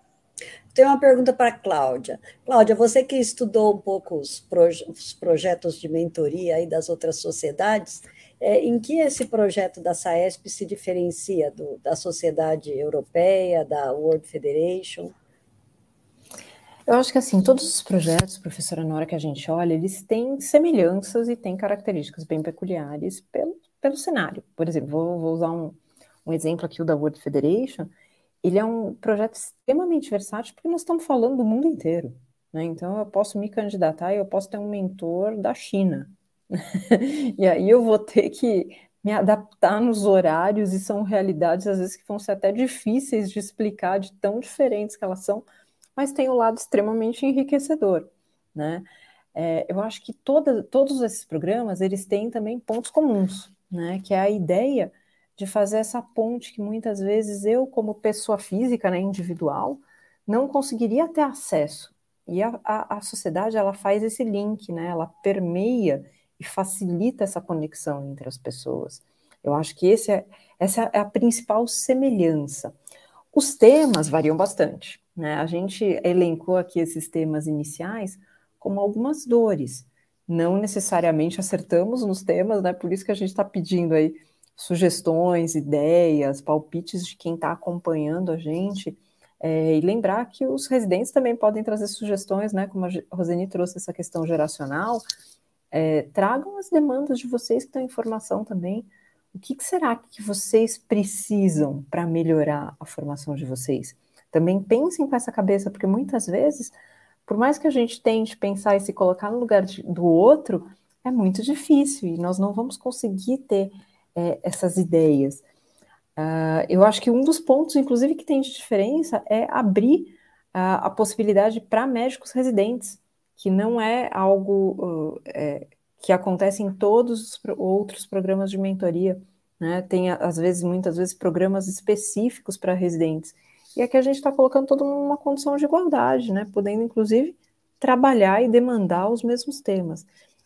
Tem uma pergunta para a Cláudia. Cláudia, você que estudou um pouco os, proje os projetos de mentoria aí das outras sociedades, é, em que esse projeto da SAESP se diferencia do, da sociedade europeia, da World Federation? Eu acho que, assim, todos os projetos, professora, na hora que a gente olha, eles têm semelhanças e têm características bem peculiares pelo, pelo cenário. Por exemplo, vou, vou usar um, um exemplo aqui, o da World Federation. Ele é um projeto extremamente versátil porque nós estamos falando do mundo inteiro, né? Então, eu posso me candidatar e eu posso ter um mentor da China. E aí eu vou ter que me adaptar nos horários, e são realidades, às vezes, que vão ser até difíceis de explicar, de tão diferentes que elas são, mas tem o lado extremamente enriquecedor, né? é, eu acho que toda, todos esses programas, eles têm também pontos comuns, né, que é a ideia de fazer essa ponte que muitas vezes eu, como pessoa física, né, individual, não conseguiria ter acesso. E a, a, a sociedade, ela faz esse link, né, ela permeia e facilita essa conexão entre as pessoas. Eu acho que esse é, essa é a principal semelhança. Os temas variam bastante, né? A gente elencou aqui esses temas iniciais como algumas dores. Não necessariamente acertamos nos temas, né? Por isso que a gente está pedindo aí sugestões, ideias, palpites de quem está acompanhando a gente. É, e lembrar que os residentes também podem trazer sugestões, né? Como a Roseni trouxe essa questão geracional. É, tragam as demandas de vocês que estão em formação também. O que, que será que vocês precisam para melhorar a formação de vocês? Também pensem com essa cabeça, porque muitas vezes, por mais que a gente tente pensar e se colocar no lugar de, do outro, é muito difícil e nós não vamos conseguir ter é, essas ideias. Uh, eu acho que um dos pontos, inclusive, que tem de diferença é abrir uh, a possibilidade para médicos residentes, que não é algo uh, é, que acontece em todos os pro- outros programas de mentoria, né? Tem, às vezes, muitas vezes, programas específicos para residentes. E aqui a gente está colocando todo mundo numa condição de igualdade, né? Podendo, inclusive, trabalhar e demandar os mesmos temas.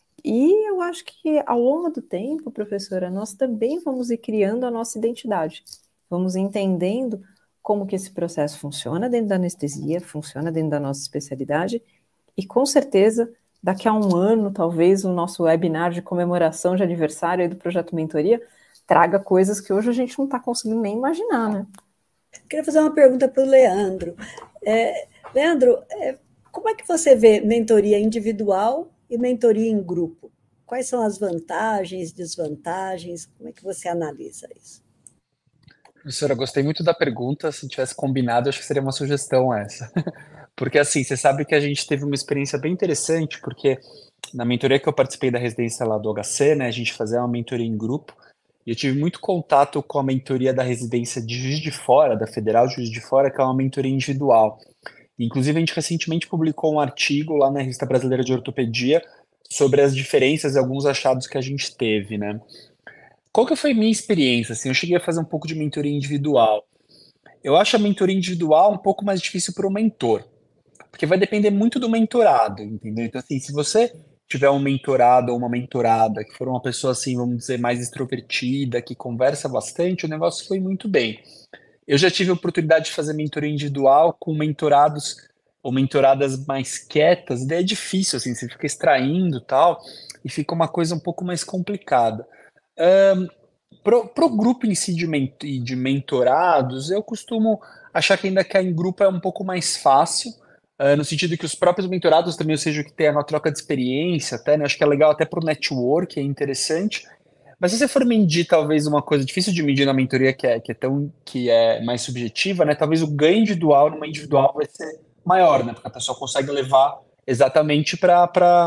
E eu acho que ao longo do tempo, professora, nós também vamos ir criando a nossa identidade. Vamos entendendo como que esse processo funciona dentro da anestesia, funciona dentro da nossa especialidade, e com certeza, daqui a um ano, talvez, o nosso webinar de comemoração de aniversário aí do Projeto Mentoria traga coisas que hoje a gente não está conseguindo nem imaginar, né? Queria fazer uma pergunta para o Leandro. É, Leandro, é, como é que você vê mentoria individual e mentoria em grupo? Quais são as vantagens, desvantagens? Como é que você analisa isso? Professora, gostei muito da pergunta. Se tivesse combinado, acho que seria uma sugestão essa. Porque, assim, você sabe que a gente teve uma experiência bem interessante, porque na mentoria que eu participei da residência lá do H C, né, a gente fazia uma mentoria em grupo, e eu tive muito contato com a mentoria da residência de Juiz de Fora, da Federal de Juiz de Fora, que é uma mentoria individual. Inclusive, a gente recentemente publicou um artigo lá na Revista Brasileira de Ortopedia sobre as diferenças e alguns achados que a gente teve, né? Qual que foi a minha experiência? Assim, eu cheguei a fazer um pouco de mentoria individual. Eu acho a mentoria individual um pouco mais difícil para o mentor, porque vai depender muito do mentorado, entendeu? Então, assim, se você tiver um mentorado ou uma mentorada que for uma pessoa, assim, vamos dizer, mais extrovertida, que conversa bastante, o negócio foi muito bem. Eu já tive a oportunidade de fazer mentoria individual com mentorados ou mentoradas mais quietas, e daí é difícil, assim, você fica extraindo e tal, e fica uma coisa um pouco mais complicada. Um, pro, pro grupo em si de, ment de mentorados, eu costumo achar que ainda que em grupo é um pouco mais fácil, uh, no sentido que os próprios mentorados também, ou seja, que tem uma troca de experiência, até, né, acho que é legal até pro network, é interessante. Mas se você for medir talvez uma coisa difícil de medir na mentoria que é, que é tão que é mais subjetiva, né? Talvez o ganho individual numa individual vai ser maior, né? Porque a pessoa consegue levar exatamente para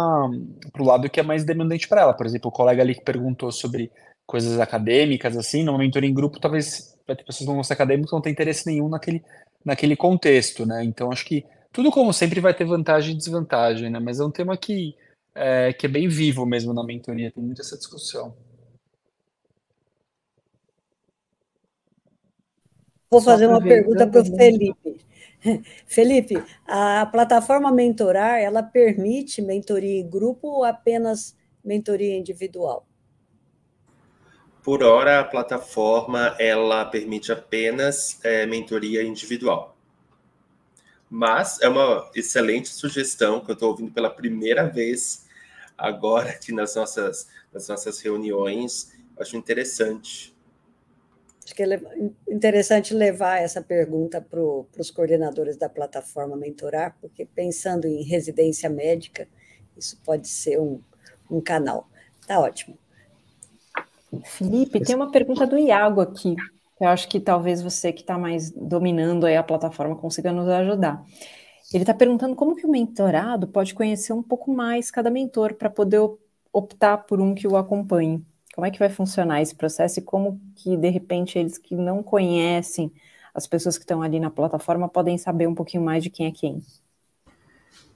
o lado que é mais demandante para ela. Por exemplo, o colega ali que perguntou sobre coisas acadêmicas, assim, numa mentoria em grupo, talvez vai ter pessoas que não vão ser acadêmicos, não tem interesse nenhum naquele, naquele contexto, né? Então acho que tudo, como sempre, vai ter vantagem e desvantagem, né? Mas é um tema que é, que é bem vivo mesmo na mentoria, tem muita essa discussão. Vou Só fazer uma pergunta para o aproveitando, né? Felipe. Felipe, a plataforma Mentorar, ela permite mentoria em grupo ou apenas mentoria individual? Por hora, a plataforma ela permite apenas é, mentoria individual. Mas é uma excelente sugestão que eu estou ouvindo pela primeira vez agora aqui nas nossas, nas nossas reuniões. Acho interessante. Acho que é interessante levar essa pergunta para os coordenadores da plataforma Mentorar, porque pensando em residência médica, isso pode ser um, um canal. Tá ótimo. Felipe, tem uma pergunta do Iago aqui, que eu acho que talvez você que está mais dominando aí a plataforma consiga nos ajudar. Ele está perguntando como que o mentorado pode conhecer um pouco mais cada mentor para poder optar por um que o acompanhe. Como é que vai funcionar esse processo e como que, de repente, eles que não conhecem as pessoas que estão ali na plataforma podem saber um pouquinho mais de quem é quem?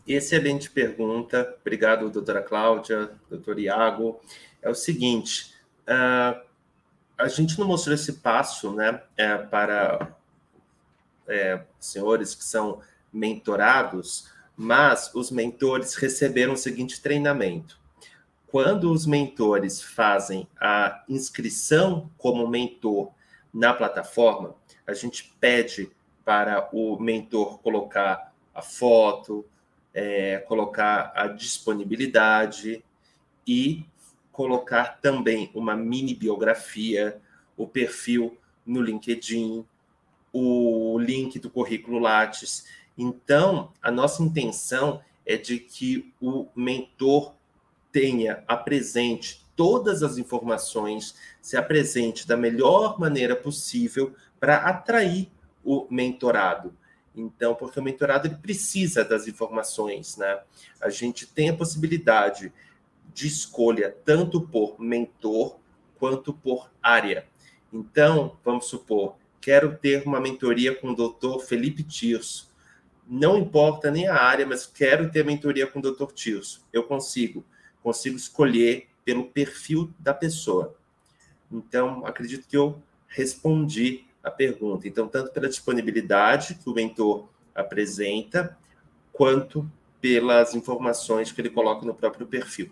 Excelente pergunta. Obrigado, doutora Cláudia, doutor Iago. É o seguinte, uh, a gente não mostrou esse passo, né, é, para é, senhores que são mentorados, mas os mentores receberam o seguinte treinamento. Quando os mentores fazem a inscrição como mentor na plataforma, a gente pede para o mentor colocar a foto, é, colocar a disponibilidade e colocar também uma mini biografia, o perfil no LinkedIn, o link do currículo Lattes. Então, a nossa intenção é de que o mentor tenha apresente todas as informações, se apresente da melhor maneira possível para atrair o mentorado. Então, porque o mentorado ele precisa das informações, né? A gente tem a possibilidade de escolha tanto por mentor quanto por área. Então, vamos supor, quero ter uma mentoria com o doutor Felipe Tirso. Não importa nem a área, mas quero ter mentoria com o doutor Tirso. Eu consigo. Consigo escolher pelo perfil da pessoa. Então, acredito que eu respondi a pergunta. Então, tanto pela disponibilidade que o mentor apresenta, quanto pelas informações que ele coloca no próprio perfil.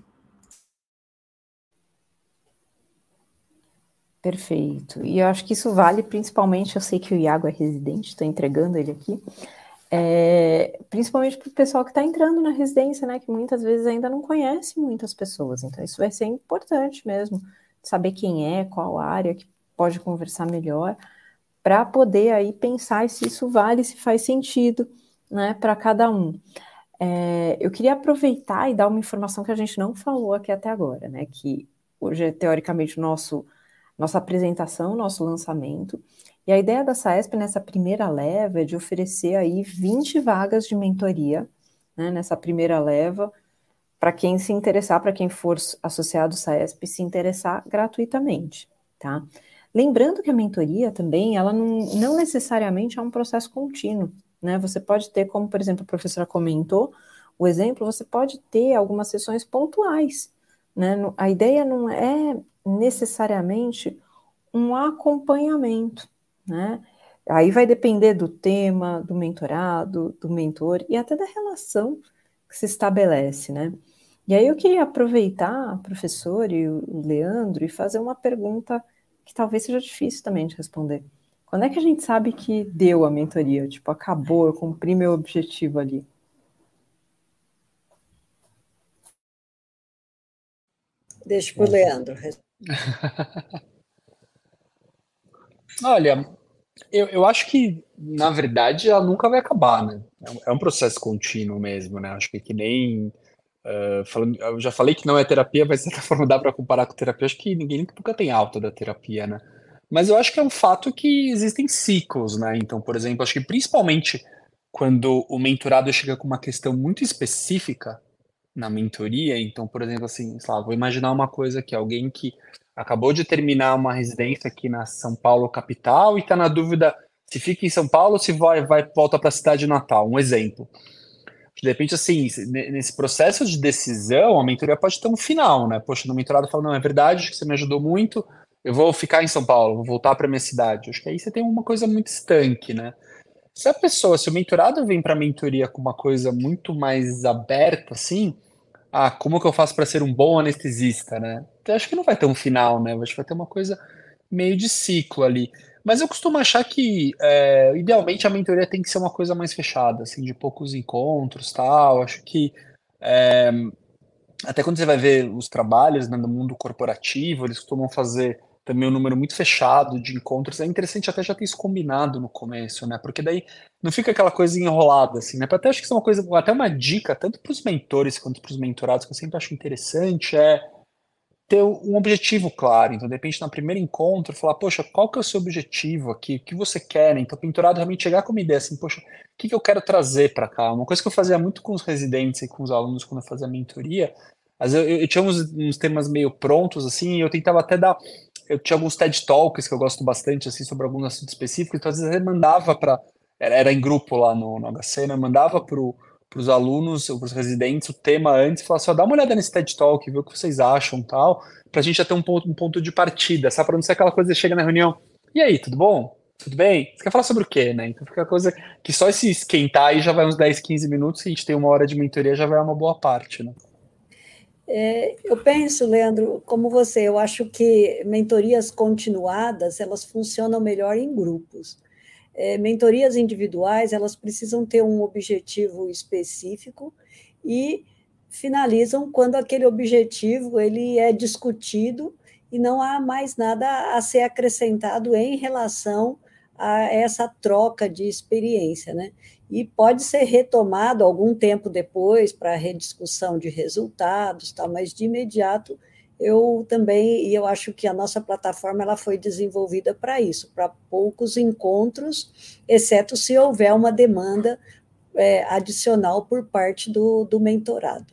Perfeito. E eu acho que isso vale principalmente, eu sei que o Iago é residente, estou entregando ele aqui, é, principalmente para o pessoal que está entrando na residência, né, que muitas vezes ainda não conhece muitas pessoas. Então, isso vai ser importante mesmo, saber quem é, qual área, que pode conversar melhor, para poder aí pensar se isso vale, se faz sentido, né, para cada um. É, eu queria aproveitar e dar uma informação que a gente não falou aqui até agora, né, que hoje é teoricamente o nosso, nossa apresentação, nosso lançamento, e a ideia da SAESP nessa primeira leva é de oferecer aí vinte vagas de mentoria, né, nessa primeira leva, para quem se interessar, para quem for associado à SAESP, se interessar gratuitamente, tá? Lembrando que a mentoria também, ela não, não necessariamente é um processo contínuo, né? Você pode ter, como por exemplo a professora comentou, o exemplo, você pode ter algumas sessões pontuais, né? A ideia não é necessariamente um acompanhamento, né? Aí vai depender do tema, do mentorado, do mentor e até da relação que se estabelece, né? E aí eu queria aproveitar, professor e o Leandro, e fazer uma pergunta que talvez seja difícil também de responder. Quando é que a gente sabe que deu a mentoria? Tipo, acabou, eu cumpri meu objetivo ali. Deixa para o Leandro. Olha, eu, eu acho que, na verdade, ela nunca vai acabar, né? É um, é um processo contínuo mesmo, né? Acho que que nem... Uh, falando, eu já falei que não é terapia, mas de certa forma dá para comparar com terapia. Acho que ninguém nunca tem alta da terapia, né? Mas eu acho que é um fato que existem ciclos, né? Então, por exemplo, acho que principalmente quando o mentorado chega com uma questão muito específica na mentoria, então, por exemplo, assim, sei lá, vou imaginar uma coisa aqui, alguém que acabou de terminar uma residência aqui na São Paulo capital e está na dúvida se fica em São Paulo ou se vai, vai volta para a cidade natal, um exemplo. De repente, assim, nesse processo de decisão, a mentoria pode ter um final, né? Poxa, no mentorado fala, não, é verdade, acho que você me ajudou muito, eu vou ficar em São Paulo, vou voltar para minha cidade. Acho que aí você tem uma coisa muito estanque, né? Se a pessoa, se o mentorado vem para a mentoria com uma coisa muito mais aberta, assim, ah, como que eu faço para ser um bom anestesista, né? Então, acho que não vai ter um final, né? Acho que vai ter uma coisa meio de ciclo ali. Mas eu costumo achar que, é, idealmente, a mentoria tem que ser uma coisa mais fechada, assim, de poucos encontros, tal. Acho que, é, até quando você vai ver os trabalhos, né, no mundo corporativo, eles costumam fazer também um número muito fechado de encontros. É interessante até já ter isso combinado no começo, né? Porque daí não fica aquela coisa enrolada, assim, né? Até acho que isso é uma coisa, até uma dica, tanto para os mentores quanto para os mentorados, que eu sempre acho interessante, é ter um objetivo claro. Então, de repente, no primeiro encontro, falar, poxa, qual que é o seu objetivo aqui? O que você quer, né? Então, o mentorado realmente chegar com uma ideia assim, poxa, o que, que eu quero trazer para cá? Uma coisa que eu fazia muito com os residentes e com os alunos quando eu fazia mentoria, às vezes eu, eu tinha uns, uns temas meio prontos, assim, e eu tentava até dar... Eu tinha alguns TED Talks que eu gosto bastante, assim, sobre alguns assuntos específicos, então às vezes eu mandava para... Era, era em grupo lá no, no H C, né? Eu mandava pro os alunos, ou para os residentes, o tema antes, falar assim, ó, dá uma olhada nesse TED Talk, vê o que vocês acham tal, para a gente já ter um ponto, um ponto de partida, sabe? Para não ser aquela coisa que chega na reunião, e aí, tudo bom? Tudo bem? Você quer falar sobre o quê, né? Então fica a coisa que só esse esquentar aí já vai uns dez, quinze minutos, se a gente tem uma hora de mentoria, já vai uma boa parte, né? É, eu penso, Leandro, como você, eu acho que mentorias continuadas, elas funcionam melhor em grupos. É, mentorias individuais, elas precisam ter um objetivo específico e finalizam quando aquele objetivo ele é discutido e não há mais nada a ser acrescentado em relação a essa troca de experiência, né? E pode ser retomado algum tempo depois para rediscussão de resultados, tal, mas de imediato eu também, e eu acho que a nossa plataforma ela foi desenvolvida para isso, para poucos encontros, exceto se houver uma demanda é, adicional por parte do, do mentorado.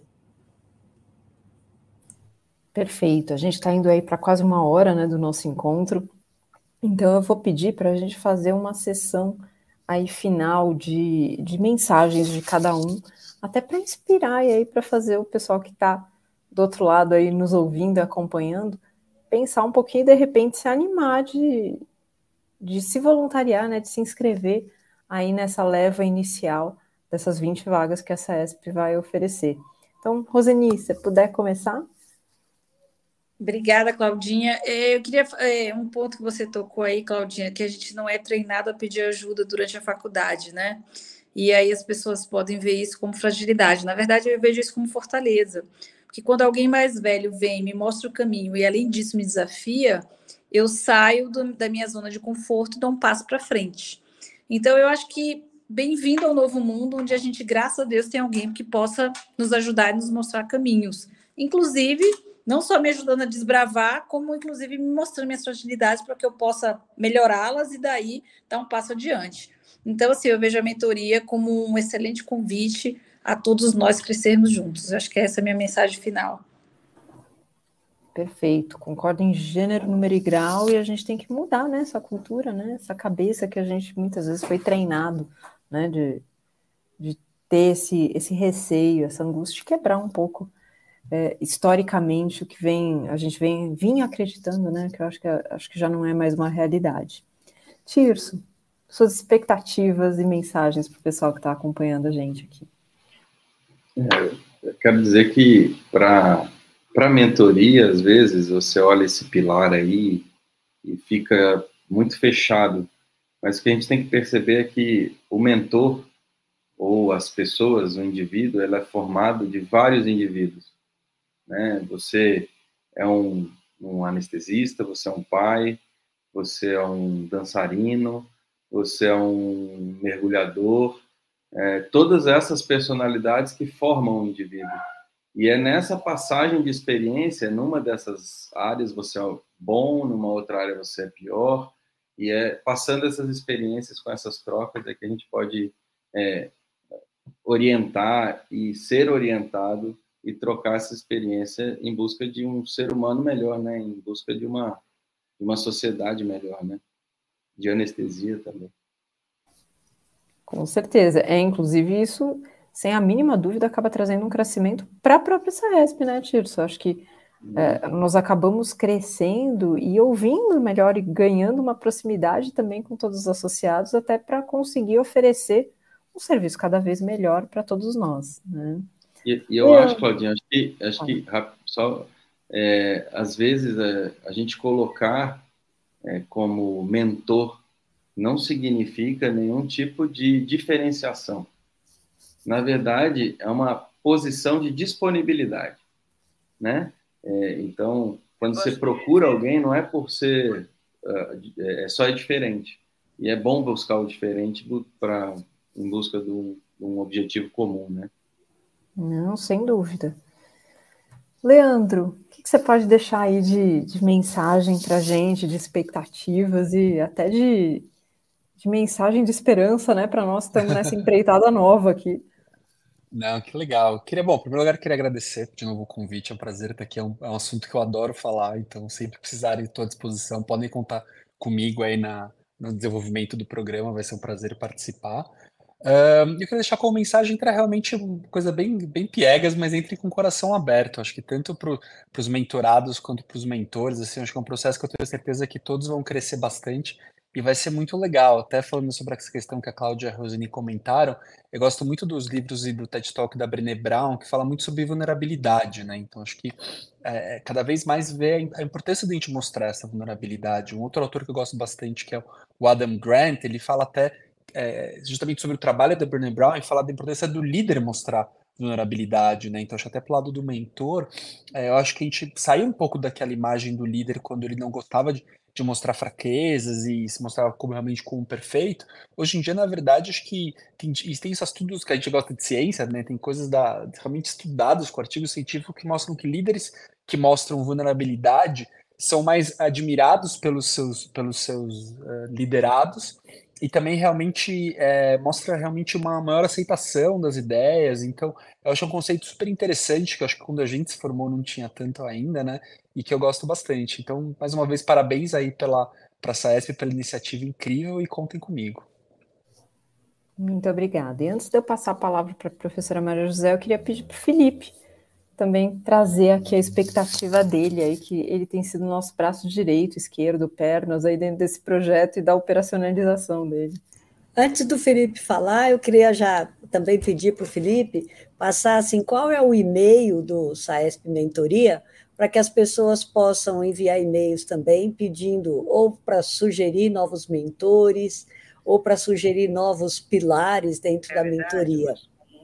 Perfeito, a gente está indo aí para quase uma hora, né, do nosso encontro, então eu vou pedir para a gente fazer uma sessão aí final de, de mensagens de cada um, até para inspirar e aí para fazer o pessoal que está do outro lado aí nos ouvindo, acompanhando, pensar um pouquinho e de repente se animar de, de se voluntariar, né, de se inscrever aí nessa leva inicial dessas vinte vagas que a SAESP vai oferecer. Então, Roseni, se puder começar? Obrigada, Claudinha. Eu queria é, um ponto que você tocou aí, Claudinha, que a gente não é treinado a pedir ajuda durante a faculdade, né? E aí as pessoas podem ver isso como fragilidade. Na verdade, eu vejo isso como fortaleza. Porque quando alguém mais velho vem, me mostra o caminho e, além disso, me desafia, eu saio do, da minha zona de conforto e dou um passo para frente. Então, eu acho que bem-vindo ao novo mundo, onde a gente, graças a Deus, tem alguém que possa nos ajudar e nos mostrar caminhos. Inclusive, não só me ajudando a desbravar, como, inclusive, me mostrando minhas fragilidades para que eu possa melhorá-las e, daí, dar um passo adiante. Então, assim, eu vejo a mentoria como um excelente convite a todos nós crescermos juntos. Eu acho que essa é a minha mensagem final. Perfeito, concordo em gênero, número e grau, e a gente tem que mudar, né, essa cultura, né, essa cabeça que a gente muitas vezes foi treinado, né, de, de ter esse, esse receio, essa angústia, de quebrar um pouco é, historicamente o que vem, a gente vem vinha acreditando, né, que eu acho que, acho que já não é mais uma realidade. Tirso, suas expectativas e mensagens para o pessoal que está acompanhando a gente aqui. É, eu quero dizer que para para mentoria, às vezes, você olha esse pilar aí e fica muito fechado, mas o que a gente tem que perceber é que o mentor, ou as pessoas, o indivíduo, ele é formado de vários indivíduos, né? Você é um, um anestesista, você é um pai, você é um dançarino, você é um mergulhador, é, todas essas personalidades que formam o indivíduo. E é nessa passagem de experiência, numa dessas áreas você é bom, numa outra área você é pior, e é passando essas experiências com essas trocas é que a gente pode é, orientar e ser orientado e trocar essa experiência em busca de um ser humano melhor, né? Em busca de uma, de uma sociedade melhor, né? De anestesia também. Com certeza. É, inclusive, isso, sem a mínima dúvida, acaba trazendo um crescimento para a própria SAESP, né, Tirso? Acho que é, nós acabamos crescendo e ouvindo melhor e ganhando uma proximidade também com todos os associados, até para conseguir oferecer um serviço cada vez melhor para todos nós, né? E, e eu, eu acho, Claudinha, acho que, acho que só, é, às vezes é, a gente colocar é, como mentor não significa nenhum tipo de diferenciação. Na verdade, é uma posição de disponibilidade, né? É, então, quando você procura alguém, não é por ser... É só é diferente. E é bom buscar o diferente pra, em busca de um, de um objetivo comum, né? Não, sem dúvida. Leandro, o que, que você pode deixar aí de, de mensagem para a gente, de expectativas e até de... de mensagem de esperança, né, para nós estamos nessa empreitada nova aqui. Não, que legal. Queria, bom, em primeiro lugar, queria agradecer de novo o convite, é um prazer estar aqui, é um, é um assunto que eu adoro falar, então sempre precisarem, estou à disposição, podem contar comigo aí na, no desenvolvimento do programa, vai ser um prazer participar. Uh, eu queria deixar como mensagem que era realmente uma coisa bem, bem piegas, mas entre com o coração aberto. Acho que tanto para os mentorados quanto para os mentores, assim, acho que é um processo que eu tenho certeza que todos vão crescer bastante e vai ser muito legal. Até falando sobre essa questão que a Cláudia e a Rosane comentaram, eu gosto muito dos livros e do TED Talk da Brené Brown, que fala muito sobre vulnerabilidade, né? Então, acho que é, cada vez mais vê a importância de a gente mostrar essa vulnerabilidade. Um outro autor que eu gosto bastante, que é o Adam Grant, ele fala até É, justamente sobre o trabalho da Brené Brown e falar da importância do líder mostrar vulnerabilidade, né? Então, acho até pro lado do mentor, é, eu acho que a gente saiu um pouco daquela imagem do líder quando ele não gostava de, de mostrar fraquezas e se mostrava como realmente como perfeito. Hoje em dia, na verdade, acho que tem, e tem esses estudos que a gente gosta de ciência, né? Tem coisas da, realmente estudadas com artigos científicos que mostram que líderes que mostram vulnerabilidade são mais admirados pelos seus, pelos seus uh, liderados e também realmente é, mostra realmente uma maior aceitação das ideias. Então, eu acho um conceito super interessante, que eu acho que quando a gente se formou não tinha tanto ainda, né? E que eu gosto bastante. Então, mais uma vez, parabéns aí pela para a SAESP pela iniciativa incrível e contem comigo. Muito obrigada. E antes de eu passar a palavra para a professora Maria José, eu queria pedir para o Felipe também trazer aqui a expectativa dele, aí, que ele tem sido nosso braço direito, esquerdo, pernas aí dentro desse projeto e da operacionalização dele. Antes do Felipe falar, eu queria já também pedir para o Felipe passar assim, qual é o e-mail do SAESP Mentoria, para que as pessoas possam enviar e-mails também, pedindo ou para sugerir novos mentores, ou para sugerir novos pilares dentro é da verdade, mentoria.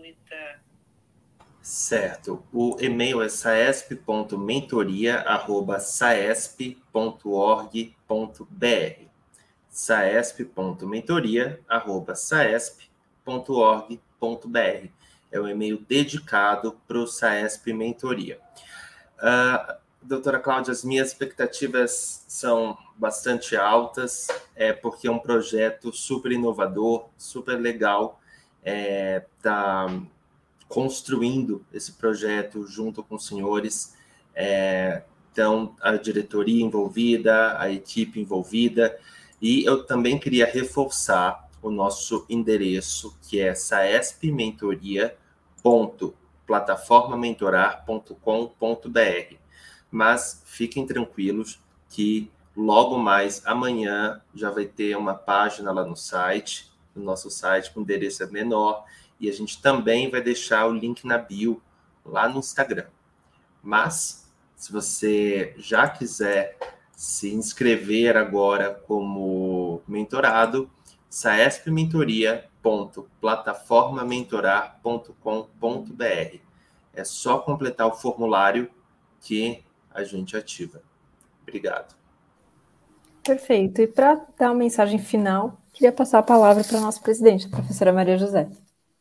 Certo. O e-mail é saesp ponto mentoria arroba saesp ponto org ponto br. saesp ponto mentoria arroba saesp ponto org ponto br. É um e-mail dedicado para o SAESP Mentoria. Uh, doutora Cláudia, as minhas expectativas são bastante altas, é, porque é um projeto super inovador, super legal, é, tá construindo esse projeto junto com os senhores, é, então a diretoria envolvida, a equipe envolvida, e eu também queria reforçar o nosso endereço, que é saespmentoria ponto plataforma mentorar ponto com ponto br. Mas fiquem tranquilos que logo mais amanhã já vai ter uma página lá no site, no nosso site, com endereço menor, e a gente também vai deixar o link na bio lá no Instagram. Mas, se você já quiser se inscrever agora como mentorado, saespmentoria ponto plataforma mentorar ponto com ponto br. É só completar o formulário que a gente ativa. Obrigado. Perfeito. E para dar uma mensagem final, queria passar a palavra para a nossa presidente, a professora Maria José.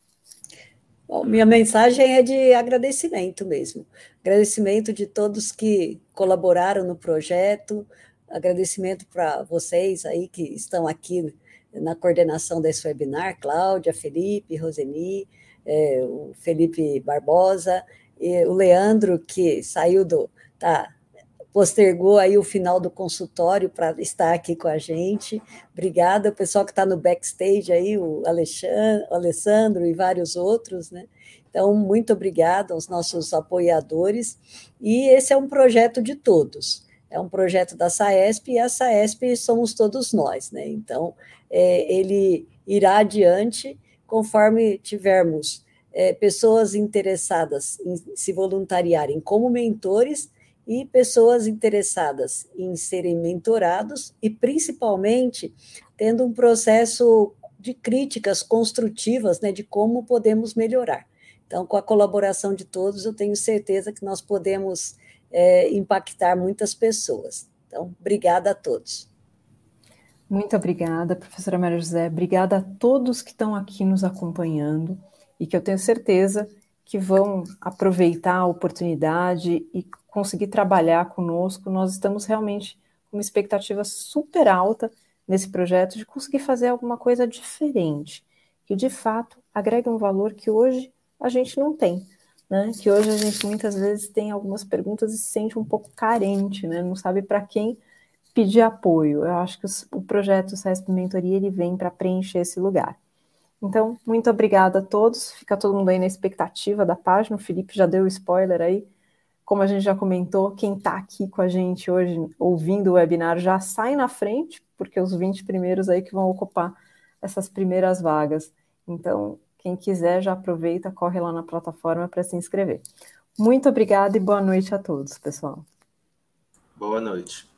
Bom, minha mensagem é de agradecimento mesmo. Agradecimento de todos que colaboraram no projeto, agradecimento para vocês aí que estão aqui na coordenação desse webinar, Cláudia, Felipe, Roseni, é, o Felipe Barbosa, e o Leandro, que saiu do... Tá, postergou aí o final do consultório para estar aqui com a gente. Obrigada, o pessoal que está no backstage aí, o Alexandre, o Alessandro e vários outros, né? Então, muito obrigada aos nossos apoiadores. E esse é um projeto de todos. É um projeto da SAESP e a SAESP somos todos nós, né? Então, é, ele irá adiante conforme tivermos é, pessoas interessadas em se voluntariarem como mentores e pessoas interessadas em serem mentorados e, principalmente, tendo um processo de críticas construtivas, né, de como podemos melhorar. Então, com a colaboração de todos, eu tenho certeza que nós podemos é, impactar muitas pessoas. Então, obrigada a todos. Muito obrigada, professora Maria José. Obrigada a todos que estão aqui nos acompanhando e que eu tenho certeza que vão aproveitar a oportunidade e conseguir trabalhar conosco. Nós estamos realmente com uma expectativa super alta nesse projeto de conseguir fazer alguma coisa diferente, que de fato agregue um valor que hoje a gente não tem, né? Que hoje a gente muitas vezes tem algumas perguntas e se sente um pouco carente, né? Não sabe para quem pedir apoio. Eu acho que o projeto SAESP Mentoria ele vem para preencher esse lugar. Então, muito obrigada a todos. Fica todo mundo aí na expectativa da página. O Felipe já deu o spoiler aí. Como a gente já comentou, quem está aqui com a gente hoje, ouvindo o webinar, já sai na frente, porque os vinte primeiros aí que vão ocupar essas primeiras vagas. Então, quem quiser, já aproveita, corre lá na plataforma para se inscrever. Muito obrigada e boa noite a todos, pessoal. Boa noite.